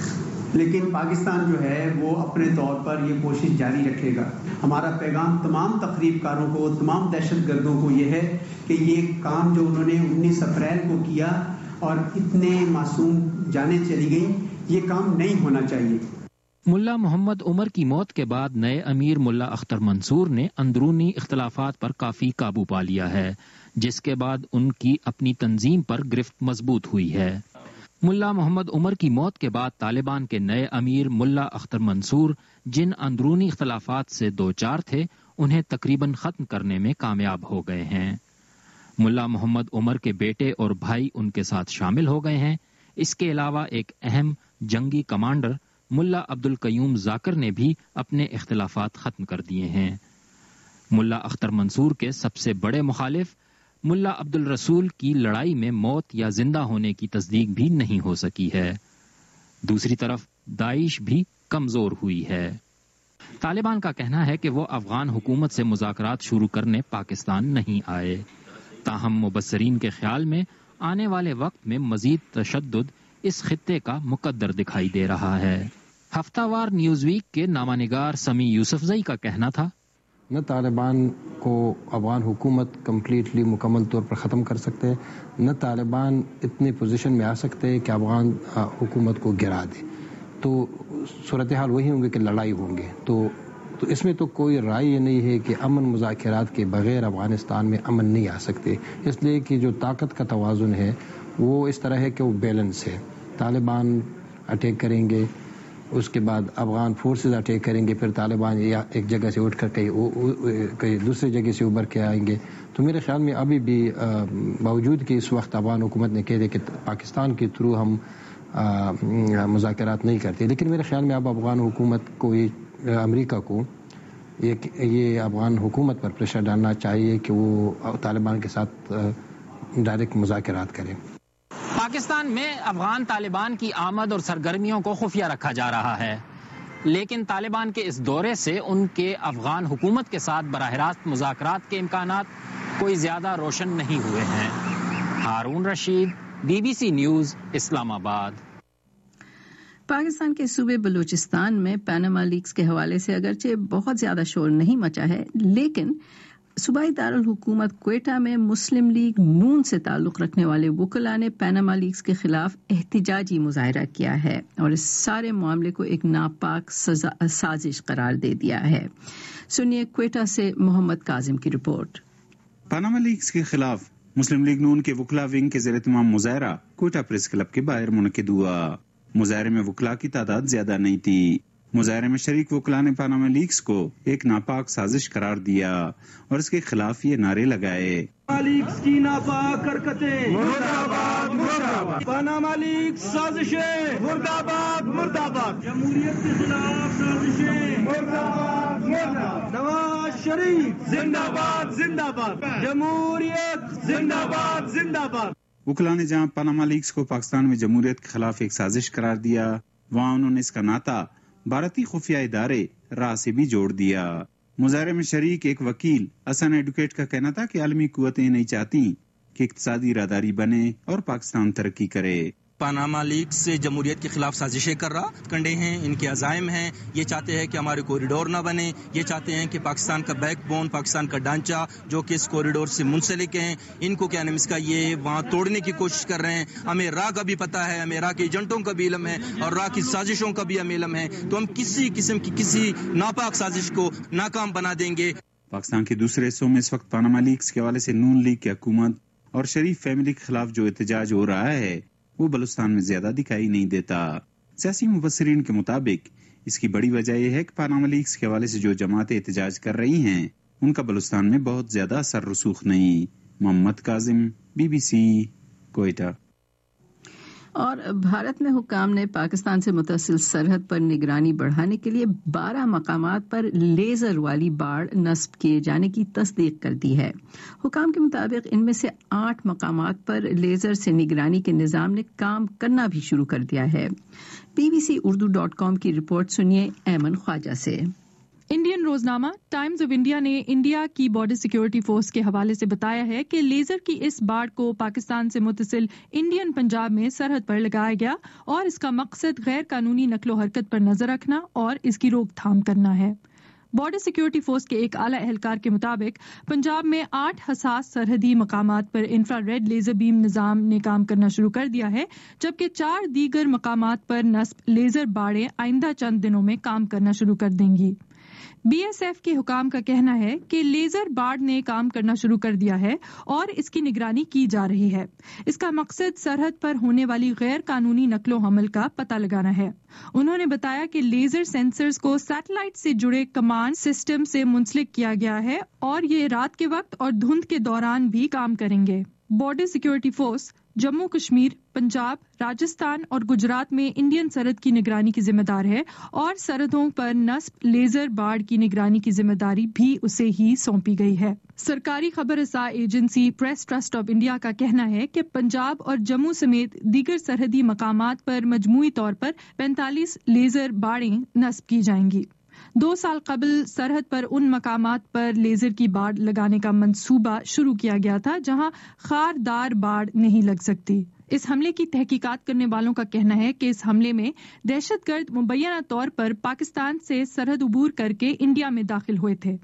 لیکن پاکستان جو ہے وہ اپنے طور پر یہ کوشش جاری رکھے گا. ہمارا پیغام تمام تخریب کاروں کو، تمام دہشت گردوں کو یہ ہے کہ یہ کام جو انہوں نے انیس اپریل کو کیا اور اتنے معصوم جانیں چلی گئیں، یہ کام نہیں ہونا چاہیے.
ملا محمد عمر کی موت کے بعد نئے امیر ملا اختر منصور نے اندرونی اختلافات پر کافی قابو پا لیا ہے، جس کے بعد ان کی اپنی تنظیم پر گرفت مضبوط ہوئی ہے. ملا محمد عمر کی موت کے بعد طالبان کے نئے امیر ملا اختر منصور جن اندرونی اختلافات سے دو چار تھے انہیں تقریباً ختم کرنے میں کامیاب ہو گئے ہیں. ملا محمد عمر کے بیٹے اور بھائی ان کے ساتھ شامل ہو گئے ہیں. اس کے علاوہ ایک اہم جنگی کمانڈر ملا عبد القیوم ذاکر نے بھی اپنے اختلافات ختم کر دیے ہیں. ملا اختر منصور کے سب سے بڑے مخالف ملا عبد الرسول کی لڑائی میں موت یا زندہ ہونے کی تصدیق بھی نہیں ہو سکی ہے. دوسری طرف داعش بھی کمزور ہوئی ہے. طالبان کا کہنا ہے کہ وہ افغان حکومت سے مذاکرات شروع کرنے پاکستان نہیں آئے. تاہم مبصرین کے خیال میں آنے والے وقت میں مزید تشدد اس خطے کا مقدر دکھائی دے رہا ہے. ہفتہ وار نیوز ویک کے نامہ نگار سمی یوسفزئی کا کہنا تھا،
نہ طالبان کو افغان حکومت کمپلیٹلی مکمل طور پر ختم کر سکتے، نہ طالبان اتنی پوزیشن میں آ سکتے کہ افغان حکومت کو گرا دے. تو صورتحال وہی ہوں گے کہ لڑائی ہوں گے. تو تو اس میں تو کوئی رائے یہ نہیں ہے کہ امن مذاکرات کے بغیر افغانستان میں امن نہیں آ سکتے، اس لیے کہ جو طاقت کا توازن ہے وہ اس طرح ہے کہ وہ بیلنس ہے. طالبان اٹیک کریں گے، اس کے بعد افغان فورسز اٹیک کریں گے، پھر طالبان یا ایک جگہ سے اٹھ کر کہیں کہیں دوسری جگہ سے ابھر کے آئیں گے. تو میرے خیال میں ابھی بھی باوجود کہ اس وقت افغان حکومت نے کہہ دیا کہ پاکستان کے تھرو ہم مذاکرات نہیں کرتے، لیکن میرے خیال میں اب افغان حکومت کو امریکہ کو یہ افغان حکومت پر پریشر ڈالنا چاہیے کہ وہ طالبان کے ساتھ ڈائریکٹ مذاکرات کریں.
پاکستان میں افغان طالبان کی آمد اور سرگرمیوں کو خفیہ رکھا جا رہا ہے، لیکن طالبان کے اس دورے سے ان کے افغان حکومت کے ساتھ براہ راست مذاکرات کے امکانات کوئی زیادہ روشن نہیں ہوئے ہیں. Haroon Rashid, B B C news, Islamabad.
Pakistan کے صوبے بلوچستان میں پاناما لیکس کے حوالے سے اگرچہ بہت زیادہ شور نہیں مچا ہے، لیکن صوبائی دارالحکومت کوئٹہ میں مسلم لیگ نون سے تعلق رکھنے والے وکلاء نے پاناما لیکس کے خلاف احتجاجی مظاہرہ کیا ہے اور اس سارے معاملے کو ایک ناپاک سازش قرار دے دیا ہے. سنیے کوئٹہ سے محمد کاظم کی رپورٹ.
پاناما لیکس کے خلاف مسلم لیگ نون کے وکلاء ونگ کے زیر اہتمام مظاہرہ کوئٹہ پریس کلب کے باہر منعقد ہوا. مظاہرے میں وکلاء کی تعداد زیادہ نہیں تھی. مظاہرے میں شریک وکلاء نے پاناما لیکس کو ایک ناپاک سازش قرار دیا اور اس کے خلاف یہ نعرے لگائے.
لیکس کی ناپاک حرکتیں مرد آباد مرد آباد، پاناما لیکس سازشیں مرد آباد مرد آباد، جمہوریت کے خلاف سازشیں مرد آباد مرد آباد، نواز شریف زندہ باد زندہ باد، جمہوریت زندہ باد زندہ باد.
وکلاء نے جہاں پاناما لیکس کو پاکستان میں جمہوریت کے خلاف ایک سازش قرار دیا، وہاں انہوں نے اس کا ناطہ بھارتی خفیہ ادارے را سے بھی جوڑ دیا. مظاہرے میں شریک ایک وکیل حسن ایڈوکیٹ کا کہنا تھا کہ عالمی قوتیں نہیں چاہتی کہ اقتصادی راداری بنے اور پاکستان ترقی کرے.
پاناما لیکس سے جمہوریت کے خلاف سازشیں کر رہا کنڈے ہیں، ان کے عزائم ہیں. یہ چاہتے ہیں کہ ہمارے کوریڈور نہ بنے، یہ چاہتے ہیں کہ پاکستان کا بیک بون، پاکستان کا ڈھانچہ جو کہ اس کوریڈور سے منسلک ہیں، ان کو کیا نام اس کا یہ وہاں توڑنے کی کوشش کر رہے ہیں. ہمیں راہ کا بھی پتہ ہے، ہمیں راہ کے ایجنٹوں کا بھی علم ہے اور راہ کی سازشوں کا بھی ہمیں علم ہے. تو ہم کسی قسم کی کسی ناپاک سازش کو ناکام بنا دیں گے.
پاکستان کے دوسرے حصوں میں اس وقت پاناما لیکس کے حوالے سے نون لیگ کی حکومت اور شریف فیملی کے خلاف جو احتجاج ہو رہا ہے وہ بلوچستان میں زیادہ دکھائی نہیں دیتا. سیاسی مبصرین کے مطابق اس کی بڑی وجہ یہ ہے کہ پاناما لیکس کے حوالے سے جو جماعتیں احتجاج کر رہی ہیں ان کا بلوچستان میں بہت زیادہ اثر رسوخ نہیں. Muhammad Kazim, B B C, Quetta.
اور بھارت میں حکام نے پاکستان سے متصل سرحد پر نگرانی بڑھانے کے لیے بارہ مقامات پر لیزر والی باڑ نصب کیے جانے کی تصدیق کر دی ہے. حکام کے مطابق ان میں سے آٹھ مقامات پر لیزر سے نگرانی کے نظام نے کام کرنا بھی شروع کر دیا ہے. B B C Urdu dot com کی رپورٹ سنیے ایمن خواجہ سے.
انڈین روزنامہ ٹائمز آف انڈیا نے انڈیا کی بارڈر سیکیورٹی فورس کے حوالے سے بتایا ہے کہ لیزر کی اس باڑ کو پاکستان سے متصل انڈین پنجاب میں سرحد پر لگایا گیا اور اس کا مقصد غیر قانونی نقل و حرکت پر نظر رکھنا اور اس کی روک تھام کرنا ہے. بارڈر سیکیورٹی فورس کے ایک اعلیٰ اہلکار کے مطابق پنجاب میں آٹھ حساس سرحدی مقامات پر انفرا ریڈ لیزر بیم نظام نے کام کرنا شروع کر دیا ہے، جبکہ چار دیگر مقامات پر نصب لیزر باڑیں آئندہ چند دنوں میں کام کرنا شروع کر دیں گی. بی ایس ایف کے حکام کا کہنا ہے کہ لیزر باڑ نے کام کرنا شروع کر دیا ہے اور اس کی نگرانی کی جا رہی ہے. اس کا مقصد سرحد پر ہونے والی غیر قانونی نقل و حمل کا پتہ لگانا ہے. انہوں نے بتایا کہ لیزر سینسرز کو سیٹلائٹ سے جڑے کمانڈ سسٹم سے منسلک کیا گیا ہے اور یہ رات کے وقت اور دھند کے دوران بھی کام کریں گے. Border security Force Jammu Kashmir, Punjab, Rajasthan اور گجرات میں انڈین سرحد کی نگرانی کی ذمہ دار ہے اور سرحدوں پر نصب لیزر باڑ کی نگرانی کی ذمہ داری بھی اسے ہی سونپی گئی ہے. سرکاری خبر رساں agency Press Trust of India کا کہنا ہے کہ پنجاب اور جموں سمیت دیگر سرحدی مقامات پر مجموعی طور پر پینتالیس لیزر باڑیں نصب کی جائیں گی. دو سال قبل سرحد پر ان مقامات پر لیزر کی باڑ لگانے کا منصوبہ شروع کیا گیا تھا جہاں خاردار باڑ نہیں لگ سکتی. اس حملے کی تحقیقات کرنے والوں کا کہنا ہے کہ اس حملے میں دہشت گرد مبینہ طور پر پاکستان سے سرحد عبور کر کے انڈیا میں داخل ہوئے تھے.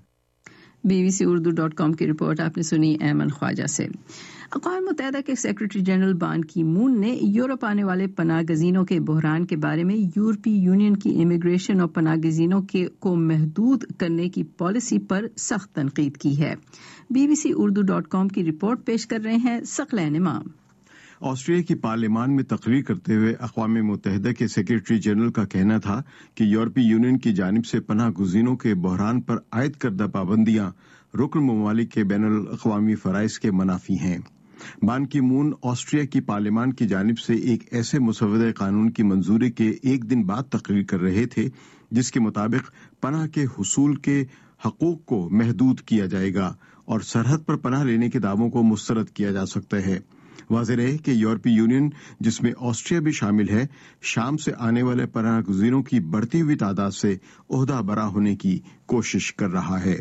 B B C Urdu dot com کی رپورٹ آپ نے سنی ایمن خواجہ سے. اقوام متحدہ کے سیکرٹری جنرل بان کی مون نے یورپ آنے والے پناہ گزینوں کے بحران کے بارے میں یورپی یونین کی امیگریشن اور پناہ گزینوں کے کو محدود کرنے کی پالیسی پر سخت تنقید کی ہے. B B C Urdu dot com کی رپورٹ پیش کر رہے ہیں ثقلین امام.
آسٹریلیا کی پارلیمان میں تقریر کرتے ہوئے اقوام متحدہ کے سیکرٹری جنرل کا کہنا تھا کہ یورپی یونین کی جانب سے پناہ گزینوں کے بحران پر عائد کردہ پابندیاں رکن ممالک کے بین الاقوامی فرائض کے منافی ہیں. بان کی مون آسٹریا کی پارلیمان کی جانب سے ایک ایسے مسودہ قانون کی منظوری کے ایک دن بعد تقریر کر رہے تھے جس کے مطابق پناہ کے حصول کے حقوق کو محدود کیا جائے گا اور سرحد پر پناہ لینے کے دعووں کو مسترد کیا جا سکتا ہے. واضح رہے کہ یورپی یونین جس میں آسٹریا بھی شامل ہے شام سے آنے والے پناہ گزینوں کی بڑھتی ہوئی تعداد سے عہدہ برا ہونے کی کوشش کر رہا ہے.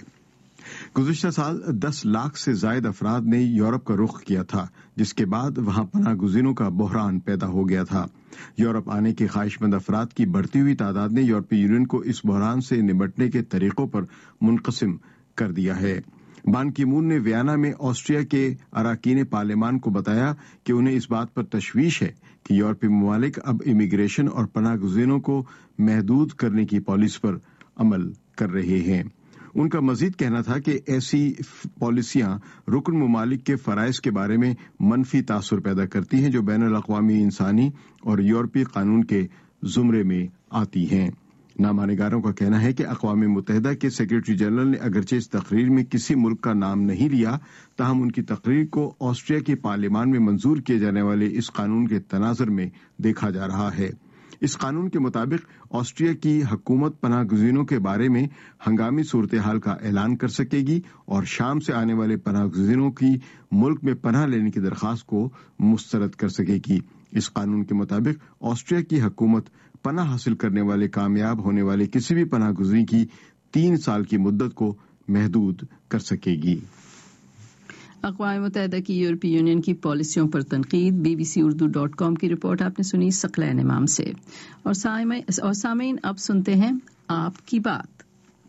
گزشتہ سال دس لاکھ سے زائد افراد نے یورپ کا رخ کیا تھا جس کے بعد وہاں پناہ گزینوں کا بحران پیدا ہو گیا تھا. یورپ آنے کے خواہش مند افراد کی بڑھتی ہوئی تعداد نے یورپی یونین کو اس بحران سے نمٹنے کے طریقوں پر منقسم کر دیا ہے. بان کی مون نے ویانا میں آسٹریا کے اراکین پارلیمان کو بتایا کہ انہیں اس بات پر تشویش ہے کہ یورپی ممالک اب امیگریشن اور پناہ گزینوں کو محدود کرنے کی پالیسی پر عمل کر رہے ہیں. ان کا مزید کہنا تھا کہ ایسی پالیسیاں رکن ممالک کے فرائض کے بارے میں منفی تاثر پیدا کرتی ہیں جو بین الاقوامی انسانی اور یورپی قانون کے زمرے میں آتی ہیں۔ نامہ نگاروں کا کہنا ہے کہ اقوام متحدہ کے سیکرٹری جنرل نے اگرچہ اس تقریر میں کسی ملک کا نام نہیں لیا، تاہم ان کی تقریر کو آسٹریا کی پارلیمان میں منظور کیے جانے والے اس قانون کے تناظر میں دیکھا جا رہا ہے۔ اس قانون کے مطابق آسٹریا کی حکومت پناہ گزینوں کے بارے میں ہنگامی صورتحال کا اعلان کر سکے گی اور شام سے آنے والے پناہ گزینوں کی ملک میں پناہ لینے کی درخواست کو مسترد کر سکے گی۔ اس قانون کے مطابق آسٹریا کی حکومت پناہ حاصل کرنے والے کامیاب ہونے والے کسی بھی پناہ گزین کی تین سال کی مدت کو محدود کر سکے گی۔
اقوام متحدہ کی یورپی یونین کی پالیسیوں پر تنقید، B B C Urdu dot com کی رپورٹ آپ نے سنی ثقلین امام سے۔ اور سامعین اب سنتے ہیں آپ کی بات۔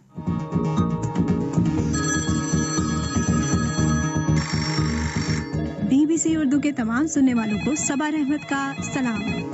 بی بی سی اردو کے تمام سننے والوں کو صبا رحمت کا سلام۔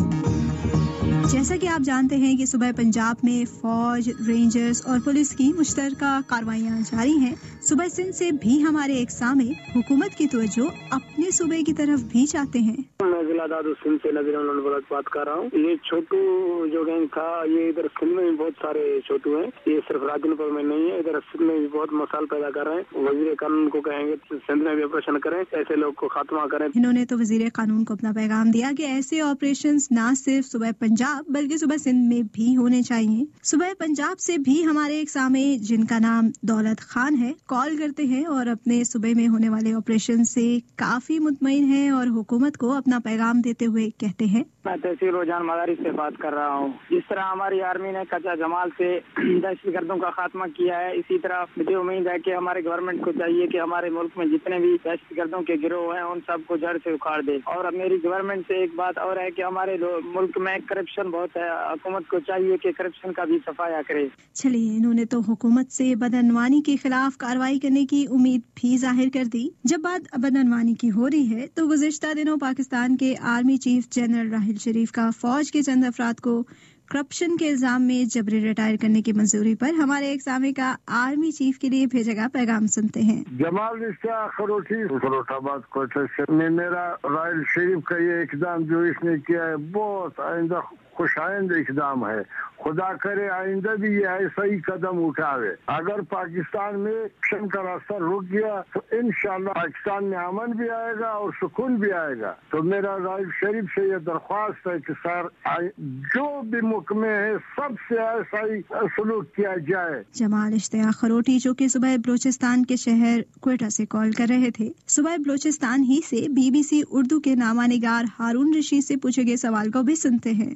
جیسا کہ آپ جانتے ہیں کہ صوبہ پنجاب میں فوج، رینجرز اور پولیس کی مشترکہ کارروائیاں جاری ہیں، صوبہ سندھ سے بھی ہمارے ایک سامع حکومت کی توجہ اپنے صوبے کی طرف بھی چاہتے ہیں۔
میں ضلع دادو سندھ سے نذیر الولد بات کر رہا ہوں۔ یہ چھوٹو جو گینگ تھا یہ ادھر سندھ میں بھی بہت سارے چھوٹو ہیں، یہ صرف راجن پور میں نہیں ہے، ادھر سندھ میں بھی بہت مسائل پیدا کر رہے ہیں۔ وزیر قانون کو کہیں گے سندھ میں بھی آپریشن کریں، ایسے لوگ کو خاتمہ کریں۔
انہوں نے تو وزیر قانون کو اپنا پیغام دیا کہ ایسے آپریشنز نہ صرف صوبہ پنجاب بلکہ صوبہ سندھ میں بھی ہونے چاہیے۔ صوبہ پنجاب سے بھی ہمارے ایک سامع جن کا نام دولت خان ہے کال کرتے ہیں اور اپنے صوبے میں ہونے والے آپریشن سے کافی مطمئن ہیں اور حکومت کو اپنا پیغام دیتے ہوئے کہتے ہیں،
میں تحصیل رجحان مداری سے بات کر رہا ہوں۔ جس طرح ہماری آرمی نے کچا جمال سے دہشت گردوں کا خاتمہ کیا ہے، اسی طرح مجھے امید ہے کہ ہمارے گورنمنٹ کو چاہیے کہ ہمارے ملک میں جتنے بھی دہشت گردوں کے گروہ ہیں ان سب کو جڑ سے اکھاڑ دے۔ اور میری گورنمنٹ سے ایک بات اور ہے کہ ہمارے ملک میں کرپشن بہت ہے، حکومت کو چاہیے کہ کرپشن کا بھی صفایا کرے۔
چلیے، انہوں نے تو حکومت سے بدعنوانی کے خلاف کارروائی کرنے کی امید بھی ظاہر کر دی۔ جب بات بدعنوانی کی ہو رہی ہے تو گزشتہ دنوں پاکستان کے army chief general Raheel Sharif کا فوج کے چند افراد کو کرپشن کے الزام میں جبری ریٹائر کرنے کی منظوری پر ہمارے ایک سامع کا آرمی چیف کے لیے بھیجا گا پیغام سنتے ہیں۔
جمال اشتیاق خروٹی خروٹ آباد کوٹہ سے میں میرا راحل شریف کا یہ اقدام جو اس نے کیا ہے بہت آئندہ خوش آئند اقدام ہے۔ خدا کرے آئندہ بھی یہ ایسا ہی قدم اٹھاوے۔ اگر پاکستان میں کرپشن کا راستہ رک گیا تو انشاءاللہ پاکستان میں امن بھی آئے گا اور سکون بھی آئے گا۔ تو میرا راحل شریف سے یہ درخواست ہے کہ سر جو بھی ملک میں ہے سب سے ایسا ہی سلوک کیا جائے۔
جمال اشتیاق خروٹی جو کہ صوبہ بلوچستان کے شہر کوئٹہ سے کال کر رہے تھے، صوبہ بلوچستان ہی سے بی بی سی اردو کے نامہ نگار ہارون رشید سے پوچھے گئے سوال کو بھی سنتے ہیں۔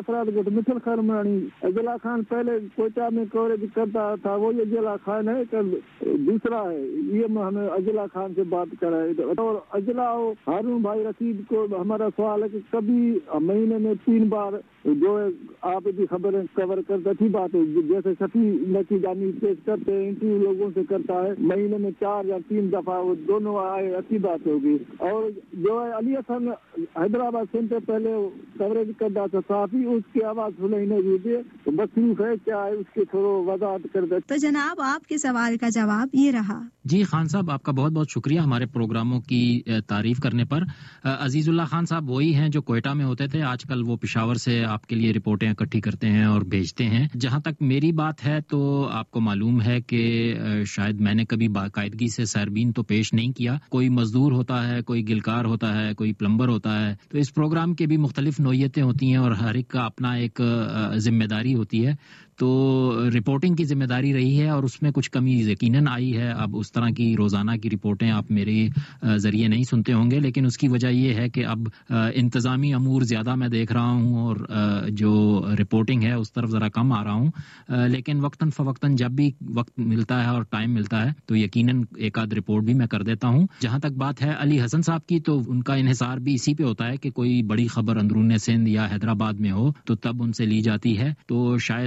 مثل خرمانی اجلا خان پہلے کوئٹہ میں کوریج کرتا تھا، وہ یہ اجلا خان ہے کہ دوسرا ہے، یہ ہمیں اجلا خان سے بات کرے۔ اور اجلا ہارون بھائی رشید کو ہمارا سوال ہے کہ کبھی مہینے میں تین بار جو آپ کی خبریں کور کرتا تھی بات ہے، جیسے شفیع نقی جانی پیش کرتے ہیں انٹرویو لوگوں سے کرتا ہے، مہینے میں چار یا تین دفعہ وہ دونوں آئے، اچھی بات ہوگی۔ اور جو ہے علی حسن حیدرآباد سنتے پہلے کوریج کرتا تھا صحافی، اس کی آواز سنائی نہیں دیتے، تو مصروف ہے کیا ہے اس کی تھوڑا وضاحت کر دیں۔
تو جناب آپ کے سوال کا جواب یہ رہا۔
جی خان صاحب، آپ کا بہت بہت شکریہ ہمارے پروگراموں کی تعریف کرنے پر۔ عزیز اللہ خان صاحب وہی ہیں جو کوئٹہ میں ہوتے تھے، آج کل وہ پشاور سے آپ کے لیے رپورٹیں اکٹھی کرتے ہیں اور بھیجتے ہیں۔ جہاں تک میری بات ہے تو آپ کو معلوم ہے کہ شاید میں نے کبھی باقاعدگی سے سیربین تو پیش نہیں کیا۔ کوئی مزدور ہوتا ہے، کوئی گلکار ہوتا ہے، کوئی پلمبر ہوتا ہے، تو اس پروگرام کے بھی مختلف نوعیتیں ہوتی ہیں اور ہر ایک کا اپنا ایک ذمہ داری ہوتی ہے۔ تو رپورٹنگ کی ذمہ داری رہی ہے اور اس میں کچھ کمی یقیناً آئی ہے۔ اب اس طرح کی روزانہ کی رپورٹیں آپ میرے ذریعے نہیں سنتے ہوں گے، لیکن اس کی وجہ یہ ہے کہ اب انتظامی امور زیادہ میں دیکھ رہا ہوں اور جو رپورٹنگ ہے اس طرف ذرا کم آ رہا ہوں، لیکن وقتاً فوقتاً جب بھی وقت ملتا ہے اور ٹائم ملتا ہے تو یقیناً ایک آدھ رپورٹ بھی میں کر دیتا ہوں۔ جہاں تک بات ہے علی حسن صاحب کی، تو ان کا انحصار بھی اسی پہ ہوتا ہے کہ کوئی بڑی خبر اندرون سندھ یا حیدرآباد میں ہو تو تب ان سے لی جاتی ہے، تو شاید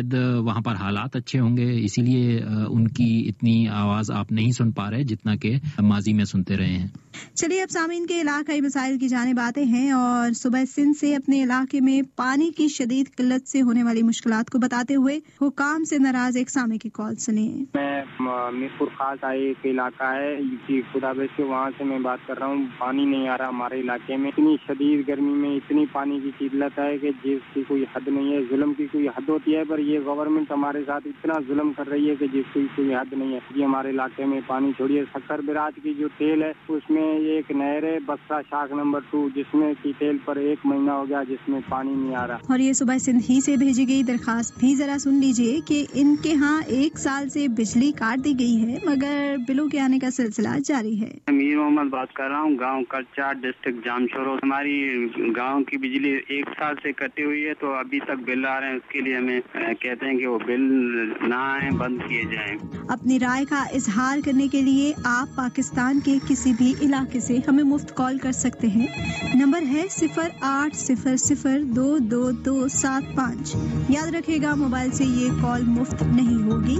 वहाँ पर हालात अच्छे होंगे, इसीलिए उनकी इतनी आवाज़ आप नहीं सुन पा रहे जितना कि माजी में सुनते रहे हैं।
चलिए अब सामीन के इलाकाई मसाइल की जानिब आते हैं और सुबह सिंध से अपने इलाके में पानी की शदीद किल्लत से होने वाली मुश्किलात को बताते हुए हुकाम से नाराज एक सामी की कॉल सुनिए।
मैं मीरपुर खास आई एक इलाका है जी खुदाबेद से, वहाँ से मैं बात कर रहा हूँ। पानी नहीं आ रहा हमारे इलाके में, इतनी शदीद गर्मी में इतनी पानी की किल्लत है कि जिसकी कोई हद नहीं है। जुल्म की कोई हद होती है, पर ये गवर्नमेंट हमारे साथ इतना जुल्म कर रही है कि जिसकी कोई हद नहीं है। ये हमारे इलाके में पानी छोड़िए, सक्कर बिराज की जो तेल है उसमें एक नहर है बक्सा शाख नंबर टू, जिसमें की तेल पर एक महीना हो गया जिसमें पानी नहीं आ रहा।
और ये सुबह सिंध ही से भेजी गई दरखास्त भी जरा सुन लीजिए कि इनके यहाँ एक साल से बिजली काट दी गई है मगर बिलों के आने का सिलसिला जारी है।
अमीर मोहम्मद बात कर रहा हूँ, गांव कच्चा, डिस्ट्रिक्ट जामशोरो। हमारी गांव की बिजली एक साल से कटी हुई है, तो अभी तक बिल आ रहे हैं। उसके लिए हमें कहते हैं कि वो बिल ना आए, बंद किए जाएं।
अपनी राय का इजहार करने के लिए आप पाकिस्तान के किसी भी इलाके से हमें मुफ्त कॉल कर सकते हैं। नंबर है सिफर आठ सिफर सिफर दो दो दो सात पाँच। याद रखिएगा मोबाइल से ये कॉल मुफ्त नहीं होगी।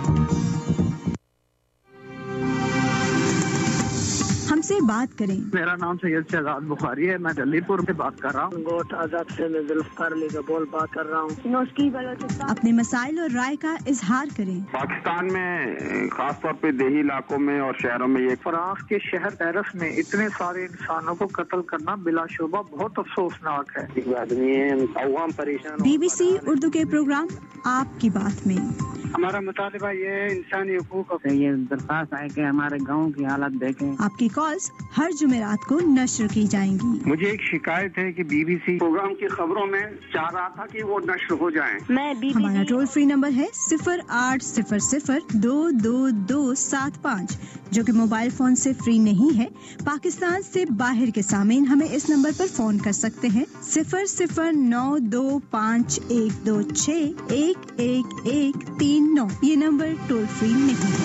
हमसे बात करें।
मेरा नाम सैयद शहजाद बुखारी है, मैं जल्दीपुर से बात कर रहा हूँ। गोट आजाद से मैं जुल्फकार अली का बोल बात कर रहा हूँ।
अपने मसाइल और राय का इजहार करें।
पाकिस्तान में खास तौर पे देही इलाकों में और शहरों में ये
फ्रांस के शहर पेरिस में इतने सारे इंसानों को कत्ल करना बिलाशुबा बहुत अफसोसनाक है।
आदमी है अवाम परेशान।
बीबीसी उर्दू के प्रोग्राम आपकी बात में
हमारा मुतालिबा ये इंसानी हुकूक
से ये दरख्वास्त है कि हमारे गांव की हालत देखें।
आपकी कॉल्स हर जुमेरात को नश्र की जाएंगी।
मुझे एक शिकायत है कि बीबीसी प्रोग्राम की खबरों में चाह रहा था कि वो नश्र हो जाएं।
मैं हमारा टोल फ्री नंबर है सिफर आठ सिफर सिफर दो दो दो सात पाँच, जो कि मोबाइल फोन से फ्री नहीं है। पाकिस्तान से बाहर के सामीन हमें इस नंबर पर फोन कर सकते हैं। सिफर सिफर नौ दो पाँच एक दो छः एक एक एक तीन नौ। ये नंबर टोल फ्री नहीं है।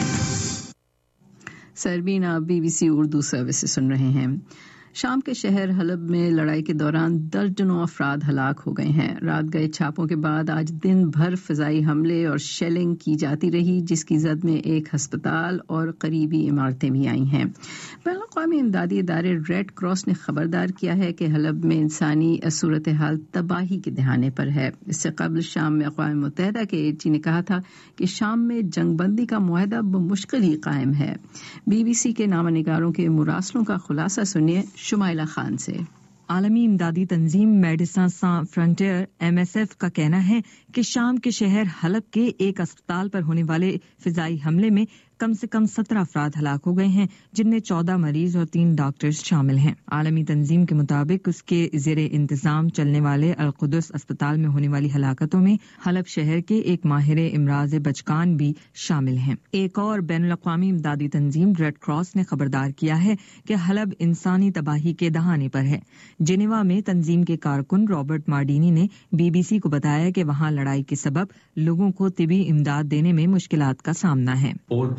सरबीना बीबीसी उर्दू सर्विस से सुन रहे हैं। शाम के शहर हलब में लड़ाई के दौरान दर्जनों अफराद हलाक हो गए हैं। रात गए छापों के बाद आज दिन भर फिजाई हमले और शेलिंग की जाती रही, जिसकी जद में एक हस्पताल और करीबी इमारतें भी आई हैं। बैनुल-अक़वामी इमदादी इदारे रेड क्रॉस ने खबरदार किया है कि हलब में इंसानी सूरत हाल तबाही के दहाने पर है। इससे कबल शाम में अक़वाम मुत्तहिदा के एजेंसी ने कहा था कि शाम में जंगबंदी का मुआहदा बमुश्किल ही कायम है। बीबीसी के नामानिगारों के मुरासलों का खुलासा सुनिए शुमाइला खान से।
आलमी इमदादी तंजीम Medecins Sans Frontieres M S F का कहना है कि शाम के शहर हलब के एक अस्पताल पर होने वाले फिजाई हमले में कम से कम सत्रह अफराद हलाक हो गए हैं, जिनमें चौदह मरीज और तीन डॉक्टर्स शामिल हैं। आलमी तंजीम के मुताबिक उसके ज़ेरे इंतजाम चलने वाले अल-कुदस अस्पताल में होने वाली हलाकतों में हलब शहर के एक माहिर इमराज बचकान भी शामिल हैं। एक और बैनुल-अक़वामी इमदादी तंजीम रेड क्रॉस ने खबरदार किया है कि हलब इंसानी तबाही के दहाने पर है। जिनेवा में तंजीम के कारकुन रॉबर्ट मार्डिनी ने बीबीसी को बताया कि वहाँ लड़ाई के सबब लोगों को तिबी इमदाद देने में मुश्किलात का सामना है।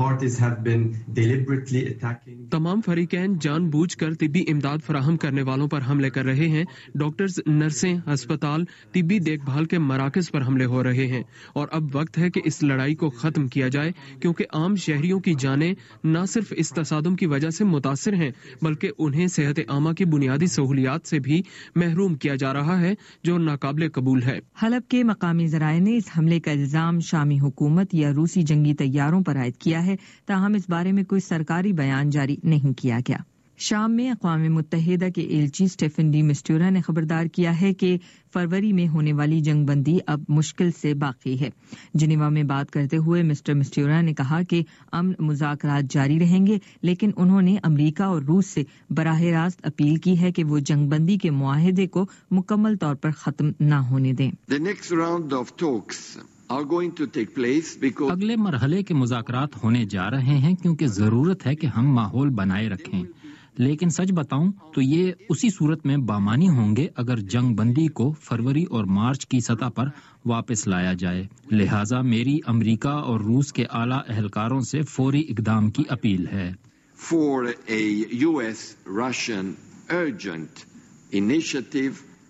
तमाम फरीकैन जानबूझकर तिब्बी इमदाद फराहम करने वालों पर हमले कर रहे हैं। डॉक्टर्स, नर्सें, अस्पताल, तिब्बी देखभाल के मराकज पर हमले हो रहे हैं और अब वक्त है कि इस लड़ाई को खत्म किया जाए, क्योंकि आम शहरियों की जानें न सिर्फ इस तसादुम की वजह से मुतासिर हैं, बल्कि उन्हें सेहत आमा की बुनियादी सहूलियात से भी महरूम किया जा रहा है, जो नाकाबिले कबूल है।
हलब के मकामी ज़राए ने इस हमले का इल्जाम शामी हुकूमत या रूसी जंगी तैयारों पर आयद किया है, ताहम इस बारे में कोई सरकारी बयान जारी नहीं किया गया। शाम में अक़वाम मुत्तहिदा के एलची स्टेफन डी मिस्टूरा ने खबरदार किया है कि फरवरी में होने वाली जंगबंदी अब मुश्किल से बाकी है। जिनेवा में बात करते हुए मिस्टर मिस्टूरा ने कहा कि अमन मुज़ाकरात जारी रहेंगे, लेकिन उन्होंने अमरीका और रूस से बराह रास्त अपील की है कि वो जंगबंदी के मुआहदे को मुकम्मल तौर पर खत्म न होने दें।
The next round of talks are going to take place because
अगले मरहले के मुज़ाकरात होने जा रहे हैं, क्योंकि जरूरत है कि हम माहौल बनाए रखें। लेकिन सच बताऊं तो ये उसी सूरत में बामानी होंगे अगर जंग बंदी को फरवरी और मार्च की सतह पर वापस लाया जाए। लिहाजा मेरी अमेरिका और रूस के आला एहलकारों से फौरी इक़दाम की अपील है।
For a U S Russian urgent initiative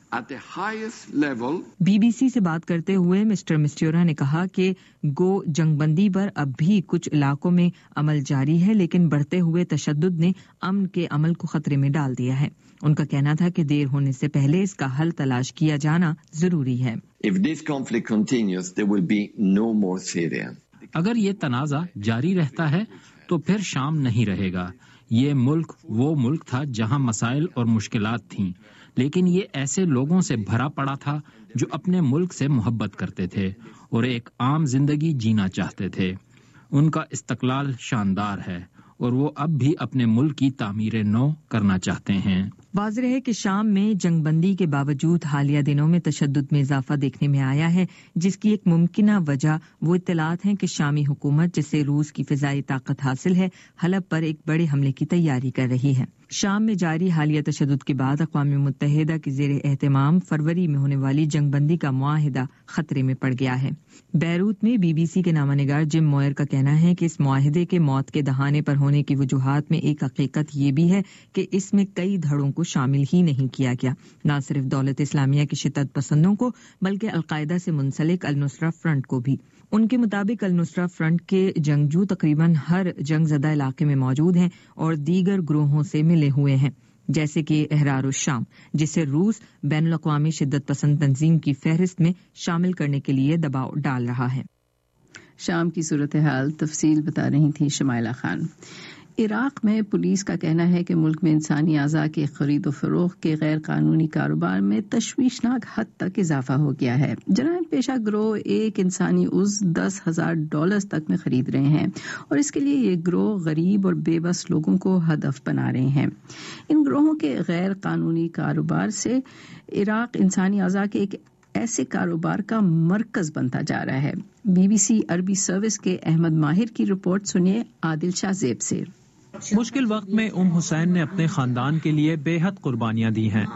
at the highest level.
B B C سے بات کرتے ہوئے مسٹر مسٹیورا نے کہا کہ گو جنگ بندی پر اب بھی کچھ علاقوں میں عمل جاری ہے، لیکن بڑھتے ہوئے تشدد نے امن کے عمل کو خطرے میں ڈال دیا ہے۔ ان کا کہنا تھا کہ دیر ہونے سے پہلے اس کا حل تلاش کیا جانا ضروری ہے۔
If this conflict continues, there will be no more Syria.
اگر یہ تنازع جاری رہتا ہے تو پھر شام نہیں رہے گا۔ یہ ملک وہ ملک تھا جہاں مسائل اور مشکلات تھیں، لیکن یہ ایسے لوگوں سے بھرا پڑا تھا جو اپنے ملک سے محبت کرتے تھے اور ایک عام زندگی جینا چاہتے تھے۔ ان کا استقلال شاندار ہے اور وہ اب بھی اپنے ملک کی تعمیر نو کرنا چاہتے ہیں۔
واضح ہے کہ شام میں جنگ بندی کے باوجود حالیہ دنوں میں تشدد میں اضافہ دیکھنے میں آیا ہے، جس کی ایک ممکنہ وجہ وہ اطلاعات ہیں کہ شامی حکومت، جسے روس کی فضائی طاقت حاصل ہے، حلب پر ایک بڑے حملے کی تیاری کر رہی ہے۔ شام میں جاری حالیہ تشدد کے بعد اقوام متحدہ کی زیر اہتمام فروری میں ہونے والی جنگ بندی کا معاہدہ خطرے میں پڑ گیا ہے۔ بیروت میں بی بی سی کے نامہ نگار جم موئر کا کہنا ہے کہ اس معاہدے کے موت کے دہانے پر ہونے کی وجوہات میں ایک حقیقت یہ بھی ہے کہ اس میں کئی دھڑوں کو شامل ہی نہیں کیا گیا، نہ صرف دولت اسلامیہ کے شدت پسندوں کو بلکہ القاعدہ سے منسلک النصرہ فرنٹ کو بھی۔ ان کے مطابق النصرہ فرنٹ کے جنگجو تقریباً ہر جنگ زدہ علاقے میں موجود ہیں اور دیگر گروہوں سے ملے ہوئے ہیں، جیسے کہ احرار الشام، جسے روس بین الاقوامی شدت پسند تنظیم کی فہرست میں شامل کرنے کے لیے دباؤ ڈال رہا ہے۔
شام کی صورتحال تفصیل بتا رہی تھی شمائلہ خان۔ عراق میں پولیس کا کہنا ہے کہ ملک میں انسانی اعضاء کے خرید و فروخت کے غیر قانونی کاروبار میں تشویشناک حد تک اضافہ ہو گیا ہے۔ جرائم پیشہ گروہ ایک انسانی عضو دس ہزار ڈالر تک میں خرید رہے ہیں اور اس کے لیے یہ گروہ غریب اور بے بس لوگوں کو ہدف بنا رہے ہیں۔ ان گروہوں کے غیر قانونی کاروبار سے عراق انسانی اعضاء کے ایک ایسے کاروبار کا مرکز بنتا جا رہا ہے۔ بی بی سی عربی سروس کے احمد ماہر کی رپورٹ سنیے عادل شاہ زیب سے۔
مشکل وقت میں ام حسین نے اپنے خاندان کے لیے بے حد قربانیاں دی ہیں۔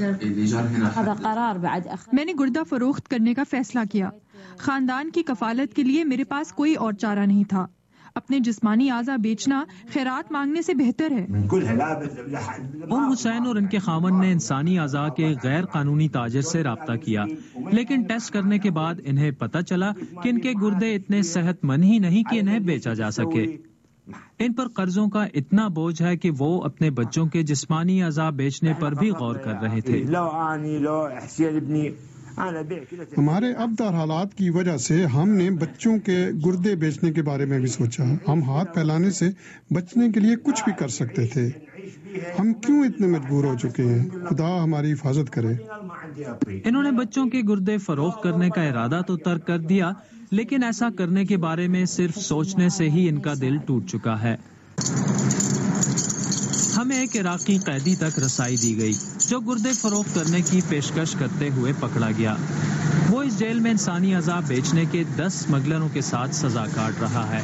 میں نے گردہ فروخت کرنے کا فیصلہ کیا۔ خاندان کی کفالت کے لیے میرے پاس کوئی اور چارہ نہیں تھا۔ اپنے جسمانی اعضاء بیچنا خیرات مانگنے سے بہتر ہے۔
ام حسین اور ان کے خاوند نے انسانی اعضاء کے غیر قانونی تاجر سے رابطہ کیا، لیکن ٹیسٹ کرنے کے بعد انہیں پتہ چلا کہ ان کے گردے اتنے صحت مند ہی نہیں کہ انہیں بیچا جا سکے۔ ان پر قرضوں کا اتنا بوجھ ہے کہ وہ اپنے بچوں کے جسمانی اعضاء بیچنے پر بھی غور کر رہے تھے۔
ہمارے ابتر حالات کی وجہ سے ہم نے بچوں کے گردے بیچنے کے بارے میں بھی سوچا۔ ہم ہاتھ پھیلانے سے بچنے کے لیے کچھ بھی کر سکتے تھے۔ ہم کیوں اتنے مجبور ہو چکے ہیں؟ خدا ہماری حفاظت کرے۔
انہوں نے بچوں کے گردے فروخت کرنے کا ارادہ تو ترک کر دیا، لیکن ایسا کرنے کے بارے میں صرف سوچنے سے ہی ان کا دل ٹوٹ چکا ہے۔ ہمیں ایک عراقی قیدی تک رسائی دی گئی جو گردے فروخت کرنے کی پیشکش کرتے ہوئے پکڑا گیا۔ وہ اس جیل میں انسانی اعضاء بیچنے کے دس اسمگلروں کے ساتھ سزا کاٹ رہا ہے۔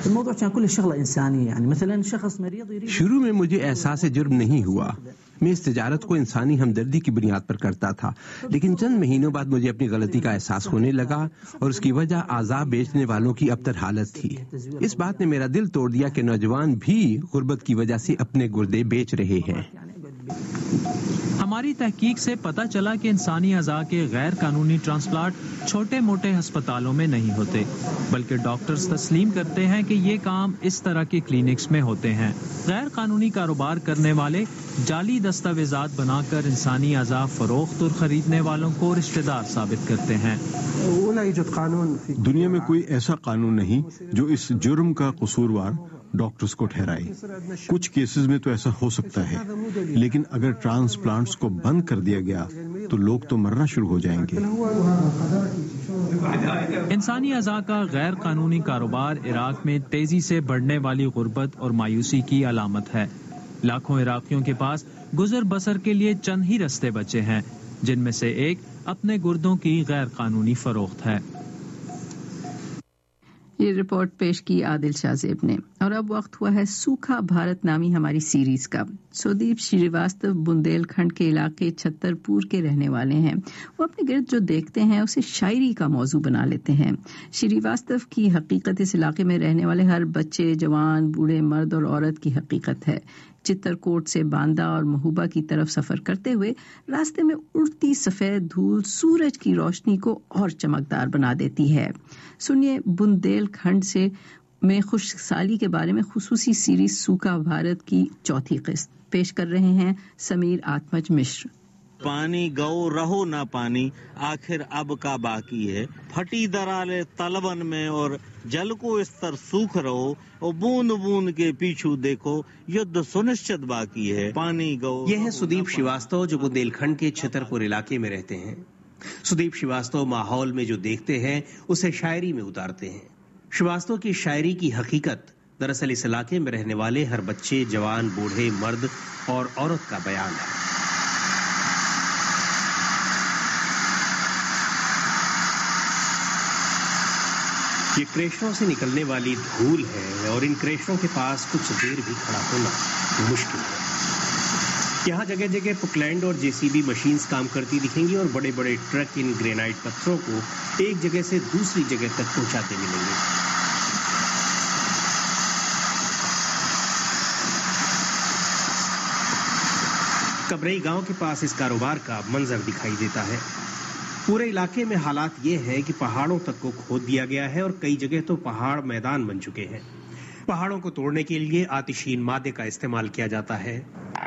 شروع میں مجھے احساس جرم نہیں ہوا۔ میں اس تجارت کو انسانی ہمدردی کی بنیاد پر کرتا تھا، لیکن چند مہینوں بعد مجھے اپنی غلطی کا احساس ہونے لگا اور اس کی وجہ اعضاء بیچنے والوں کی ابتر حالت تھی۔ اس بات نے میرا دل توڑ دیا کہ نوجوان بھی غربت کی وجہ سے اپنے گردے بیچ رہے ہیں۔
ہماری تحقیق سے پتہ چلا کہ انسانی اعضاء کے غیر قانونی ٹرانسپلانٹ چھوٹے موٹے ہسپتالوں میں نہیں ہوتے، بلکہ ڈاکٹرز تسلیم کرتے ہیں کہ یہ کام اس طرح کے کلینکس میں ہوتے ہیں۔ غیر قانونی کاروبار کرنے والے جعلی دستاویزات بنا کر انسانی اعضاء فروخت اور خریدنے والوں کو رشتہ دار ثابت کرتے ہیں۔
دنیا میں کوئی ایسا قانون نہیں جو اس جرم کا قصوروار ڈاکٹرز کو ٹھہرائے۔ کچھ کیسز میں تو ایسا ہو سکتا ہے، لیکن اگر ٹرانسپلانٹس کو بند کر دیا گیا تو لوگ تو مرنا شروع ہو جائیں گے۔
انسانی اعضاء کا غیر قانونی کاروبار عراق میں تیزی سے بڑھنے والی غربت اور مایوسی کی علامت ہے۔ لاکھوں عراقیوں کے پاس گزر بسر کے لیے چند ہی رستے بچے ہیں، جن میں سے ایک اپنے گردوں کی غیر قانونی فروخت ہے۔
یہ رپورٹ پیش کی عادل شاہ زیب نے۔ اور اب وقت ہوا ہے سوکھا بھارت نامی ہماری سیریز کا۔ سودیپ شریواستو بندیل کھنڈ کے علاقے چھتر پور کے رہنے والے ہیں۔ وہ اپنے گرد جو دیکھتے ہیں اسے شاعری کا موضوع بنا لیتے ہیں۔ شریواستو کی حقیقت اس علاقے میں رہنے والے ہر بچے، جوان، بوڑھے، مرد اور عورت کی حقیقت ہے۔ चित्रकूट से बांदा और महबूबा की तरफ सफर करते हुए रास्ते में उड़ती सफेद धूल सूरज की रोशनी को और चमकदार बना देती है। सुनिए बुंदेलखंड से में खुशहाली के बारे में खुसूसी सीरीज सूखा भारत की चौथी किस्त पेश कर रहे हैं समीर आत्मज मिश्र।
पानी गौ रहो ना पानी, आखिर अब का बाकी है। फटी दरारे तलवन में और जल को स्तर सूख रहो, और बूंद बूंद के पीछू देखो, युद्ध सुनिश्चित बाकी है। पानी गौ।
यह है सुदीप श्रीवास्तव जो बुंदेलखंड के छतरपुर इलाके में रहते हैं। सुदीप श्रीवास्तव माहौल में जो देखते हैं उसे शायरी में उतारते हैं। श्रीवास्तव की शायरी की हकीकत दरअसल इस इलाके में रहने वाले हर बच्चे, जवान, बूढ़े, मर्द और औरत का बयान है। ये क्रेशरों से निकलने वाली धूल है और इन क्रेशरों के पास कुछ देर भी खड़ा होना मुश्किल है। यहाँ जगह जगह पुकलैंड और जेसीबी मशीन्स काम करती दिखेंगी और बड़े बड़े ट्रक इन ग्रेनाइट पत्थरों को एक जगह से दूसरी जगह तक पहुंचाते मिलेंगे। कबरई गांव के पास इस कारोबार का मंजर दिखाई देता है। पूरे इलाके में हालात ये है कि पहाड़ों तक को खोद दिया गया है और कई जगह तो पहाड़ मैदान बन चुके हैं। पहाड़ों को तोड़ने के लिए आतिशीन मादे का इस्तेमाल किया जाता है।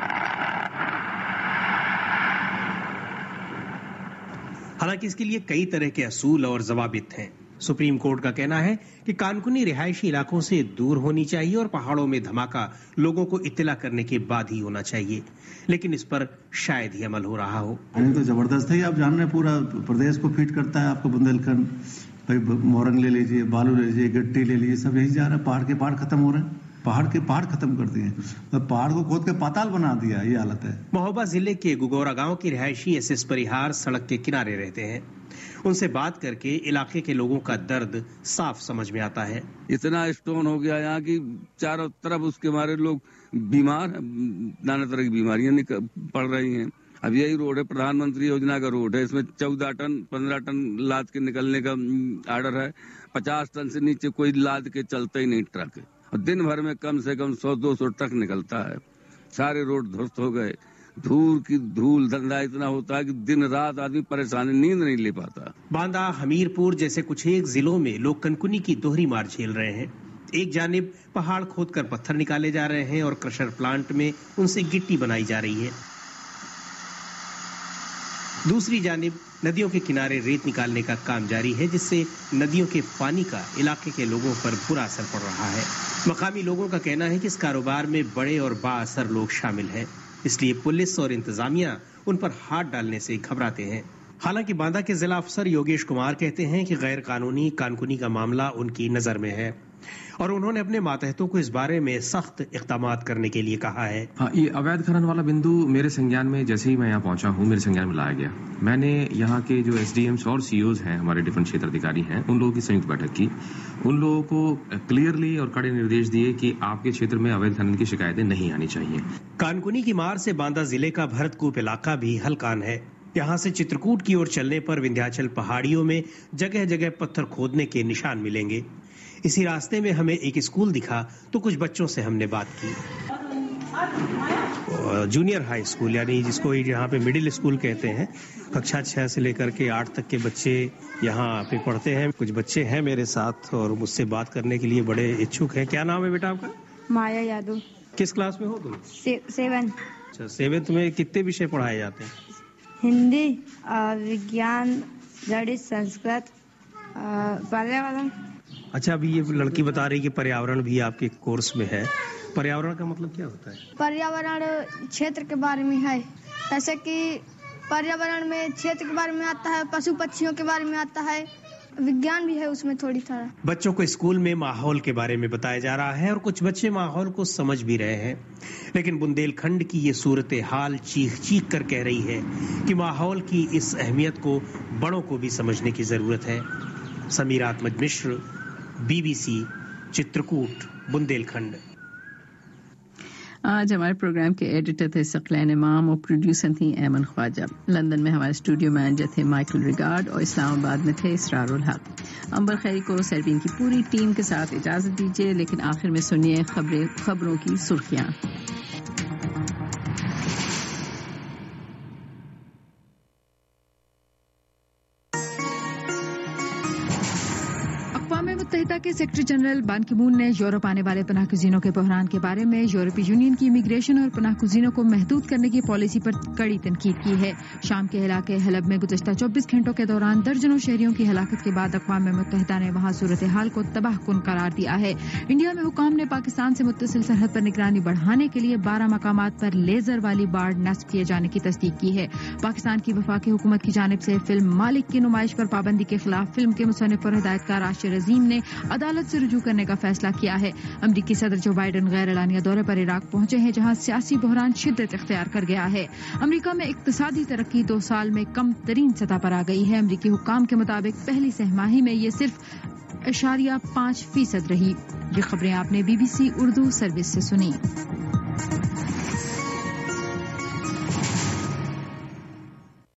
हालांकि इसके लिए कई तरह के असूल और जवाबित हैं। सुप्रीम कोर्ट का कहना है कि कानकुनी रिहायशी इलाकों से दूर होनी चाहिए और पहाड़ों में धमाका लोगों को इत्तला करने के बाद ही होना चाहिए, लेकिन इस पर शायद ही अमल हो रहा हो।
तो जबरदस्त है, आप जान रहे हैं पूरा प्रदेश को फीट करता है आपको बुंदेलखंड। भाई मोरंग ले लीजिए, बालू ले लीजिए, गिट्टी ले लीजिए, सब यही जा रहा है। पहाड़ के पहाड़ खत्म हो रहे हैं, पहाड़ के पहाड़ खत्म कर दिए, तो पहाड़ को खोद के पाताल बना दिया। ये हालत है।
महोबा जिले के गुगोरा गांव के रिहायशी एस एस परिहार सड़क के किनारे रहते हैं। उनसे बात करके इलाके के लोगों का दर्द साफ समझ में आता है।
इतना स्टोन हो गया यहाँ की चारों तरफ, उसके मारे लोग बीमार, नाना तरह की बीमारियां पड़ रही हैं। अब यही रोड है, प्रधानमंत्री योजना का रोड है, इसमें चौदह टन पंद्रह टन लाद के निकलने का आर्डर है। पचास टन से नीचे कोई लाद के चलता ही नहीं ट्रक, और दिन भर में कम से कम सौ दो सौ ट्रक निकलता है। सारे रोड ध्वस्त हो गए। धूल की धूल धंधा इतना होता है कि दिन रात आदमी परेशानी, नींद नहीं ले पाता।
बांदा, हमीरपुर जैसे कुछ एक जिलों में लोग कनकुनी की दोहरी मार झेल रहे हैं। एक जानिब पहाड़ खोदकर पत्थर निकाले जा रहे हैं और क्रशर प्लांट में उनसे गिट्टी बनाई जा रही है। दूसरी जानिब नदियों के किनारे रेत निकालने का काम जारी है, जिससे नदियों के पानी का इलाके के लोगों पर बुरा असर पड़ रहा है। मकामी लोगों का कहना है कि इस कारोबार में बड़े और बाअसर लोग शामिल हैं, इसलिए पुलिस और इंतजामिया उन पर हाथ डालने से घबराते हैं। हालांकि बांदा के जिला अफसर योगेश कुमार कहते हैं कि गैर कानूनी कानकुनी का मामला उनकी नजर में है और उन्होंने अपने मातहतों को इस बारे में सख्त इक़दामात करने के लिए कहा है।
हाँ, ये अवैध खनन वाला बिंदु मेरे संज्ञान में जैसे ही मैं यहाँ पहुंचा हूँ, मेरे संज्ञान में लाया गया। मैंने यहाँ के जो एसडीएम्स और सीईओज हैं, हमारे डिफरेंट क्षेत्र अधिकारी हैं, उन लोगों की संयुक्त बैठक की। उन लोगों को क्लियरली और कड़े निर्देश दिए कि आपके क्षेत्र में अवैध खनन की शिकायतें नहीं आनी चाहिए।
कानकुनी की मार से बांदा जिले का भरतकूप इलाका भी हलकान है। यहाँ से चित्रकूट की ओर चलने पर विंध्याचल पहाड़ियों में जगह जगह पत्थर खोदने के निशान मिलेंगे। इसी रास्ते में हमें एक स्कूल दिखा तो कुछ बच्चों से हमने बात की। जूनियर हाई स्कूल, यानी जिसको यहाँ पे मिडिल स्कूल कहते हैं, कक्षा छह से लेकर के आठ तक के बच्चे यहाँ पे पढ़ते हैं। कुछ बच्चे हैं मेरे साथ और मुझसे बात करने के लिए बड़े इच्छुक हैं। क्या नाम है बेटा आपका?
माया यादव।
किस क्लास में हो तुम?
से, सेवन।
अच्छा, सेवेंथ में कितने विषय पढ़ाए जाते हैं?
हिंदी, विज्ञान, गणित, संस्कृत, पर्यावरण।
अच्छा, अभी ये लड़की बता रही कि पर्यावरण भी आपके कोर्स में है। पर्यावरण का मतलब क्या होता है?
पर्यावरण क्षेत्र के बारे में है, जैसे कि पर्यावरण में क्षेत्र के बारे में आता है, पशु पक्षियों के बारे में आता है, विज्ञान भी है उसमें थोड़ी थोड़ा।
बच्चों को स्कूल में माहौल के बारे में बताया जा रहा है और कुछ बच्चे माहौल को समझ भी रहे हैं, लेकिन बुंदेलखंड की ये सूरत हाल चीख चीख कर कह रही है कि माहौल की इस अहमियत को बड़ों को भी समझने की जरूरत है। समीर आत्मज मिश्र, बीबीसी, चित्रकूट, बुंदेलखंड।
आज हमारे प्रोग्राम के एडिटर थे सकलैन इमाम और प्रोड्यूसर थी ऐमन ख्वाजा। लंदन में हमारे स्टूडियो मैनेजर थे माइकल रिगार्ड और इस्लामाबाद में थे इसरारुल हक। अंबर खैरी को सरबीन की पूरी टीम के साथ इजाजत दीजिए, लेकिन आखिर में सुनिए खबरें खबरों की सुर्खियां।
متحدہ کے سیکرٹری جنرل بان کی مون نے یورپ آنے والے پناہ گزینوں کے بحران کے بارے میں یورپی یونین کی امیگریشن اور پناہ گزینوں کو محدود کرنے کی پالیسی پر کڑی تنقید کی ہے. شام کے علاقے حلب میں گزشتہ چوبیس گھنٹوں کے دوران درجنوں شہریوں کی ہلاکت کے بعد اقوام متحدہ نے وہاں صورتحال کو تباہ کن قرار دیا ہے. انڈیا میں حکام نے پاکستان سے متصل سرحد پر نگرانی بڑھانے کے لیے بارہ مقامات پر لیزر والی بارڈ نصب کیے جانے کی تصدیق کی ہے. پاکستان کی وفاقی حکومت کی جانب سے فلم مالک کی نمائش پر پابندی کے خلاف فلم کے مصنف اور ہدایتکار عاشر عظیم نے عدالت سے رجوع کرنے کا فیصلہ کیا ہے. امریکی صدر جو بائیڈن غیر اعلانیہ دورے پر عراق پہنچے ہیں جہاں سیاسی بحران شدت اختیار کر گیا ہے. امریکہ میں اقتصادی ترقی دو سال میں کم ترین سطح پر آ گئی ہے. امریکی حکام کے مطابق پہلی سہ ماہی میں یہ صرف اشاریہ پانچ فیصد رہی. یہ خبریں آپ نے B B C Urdu service سے سنی.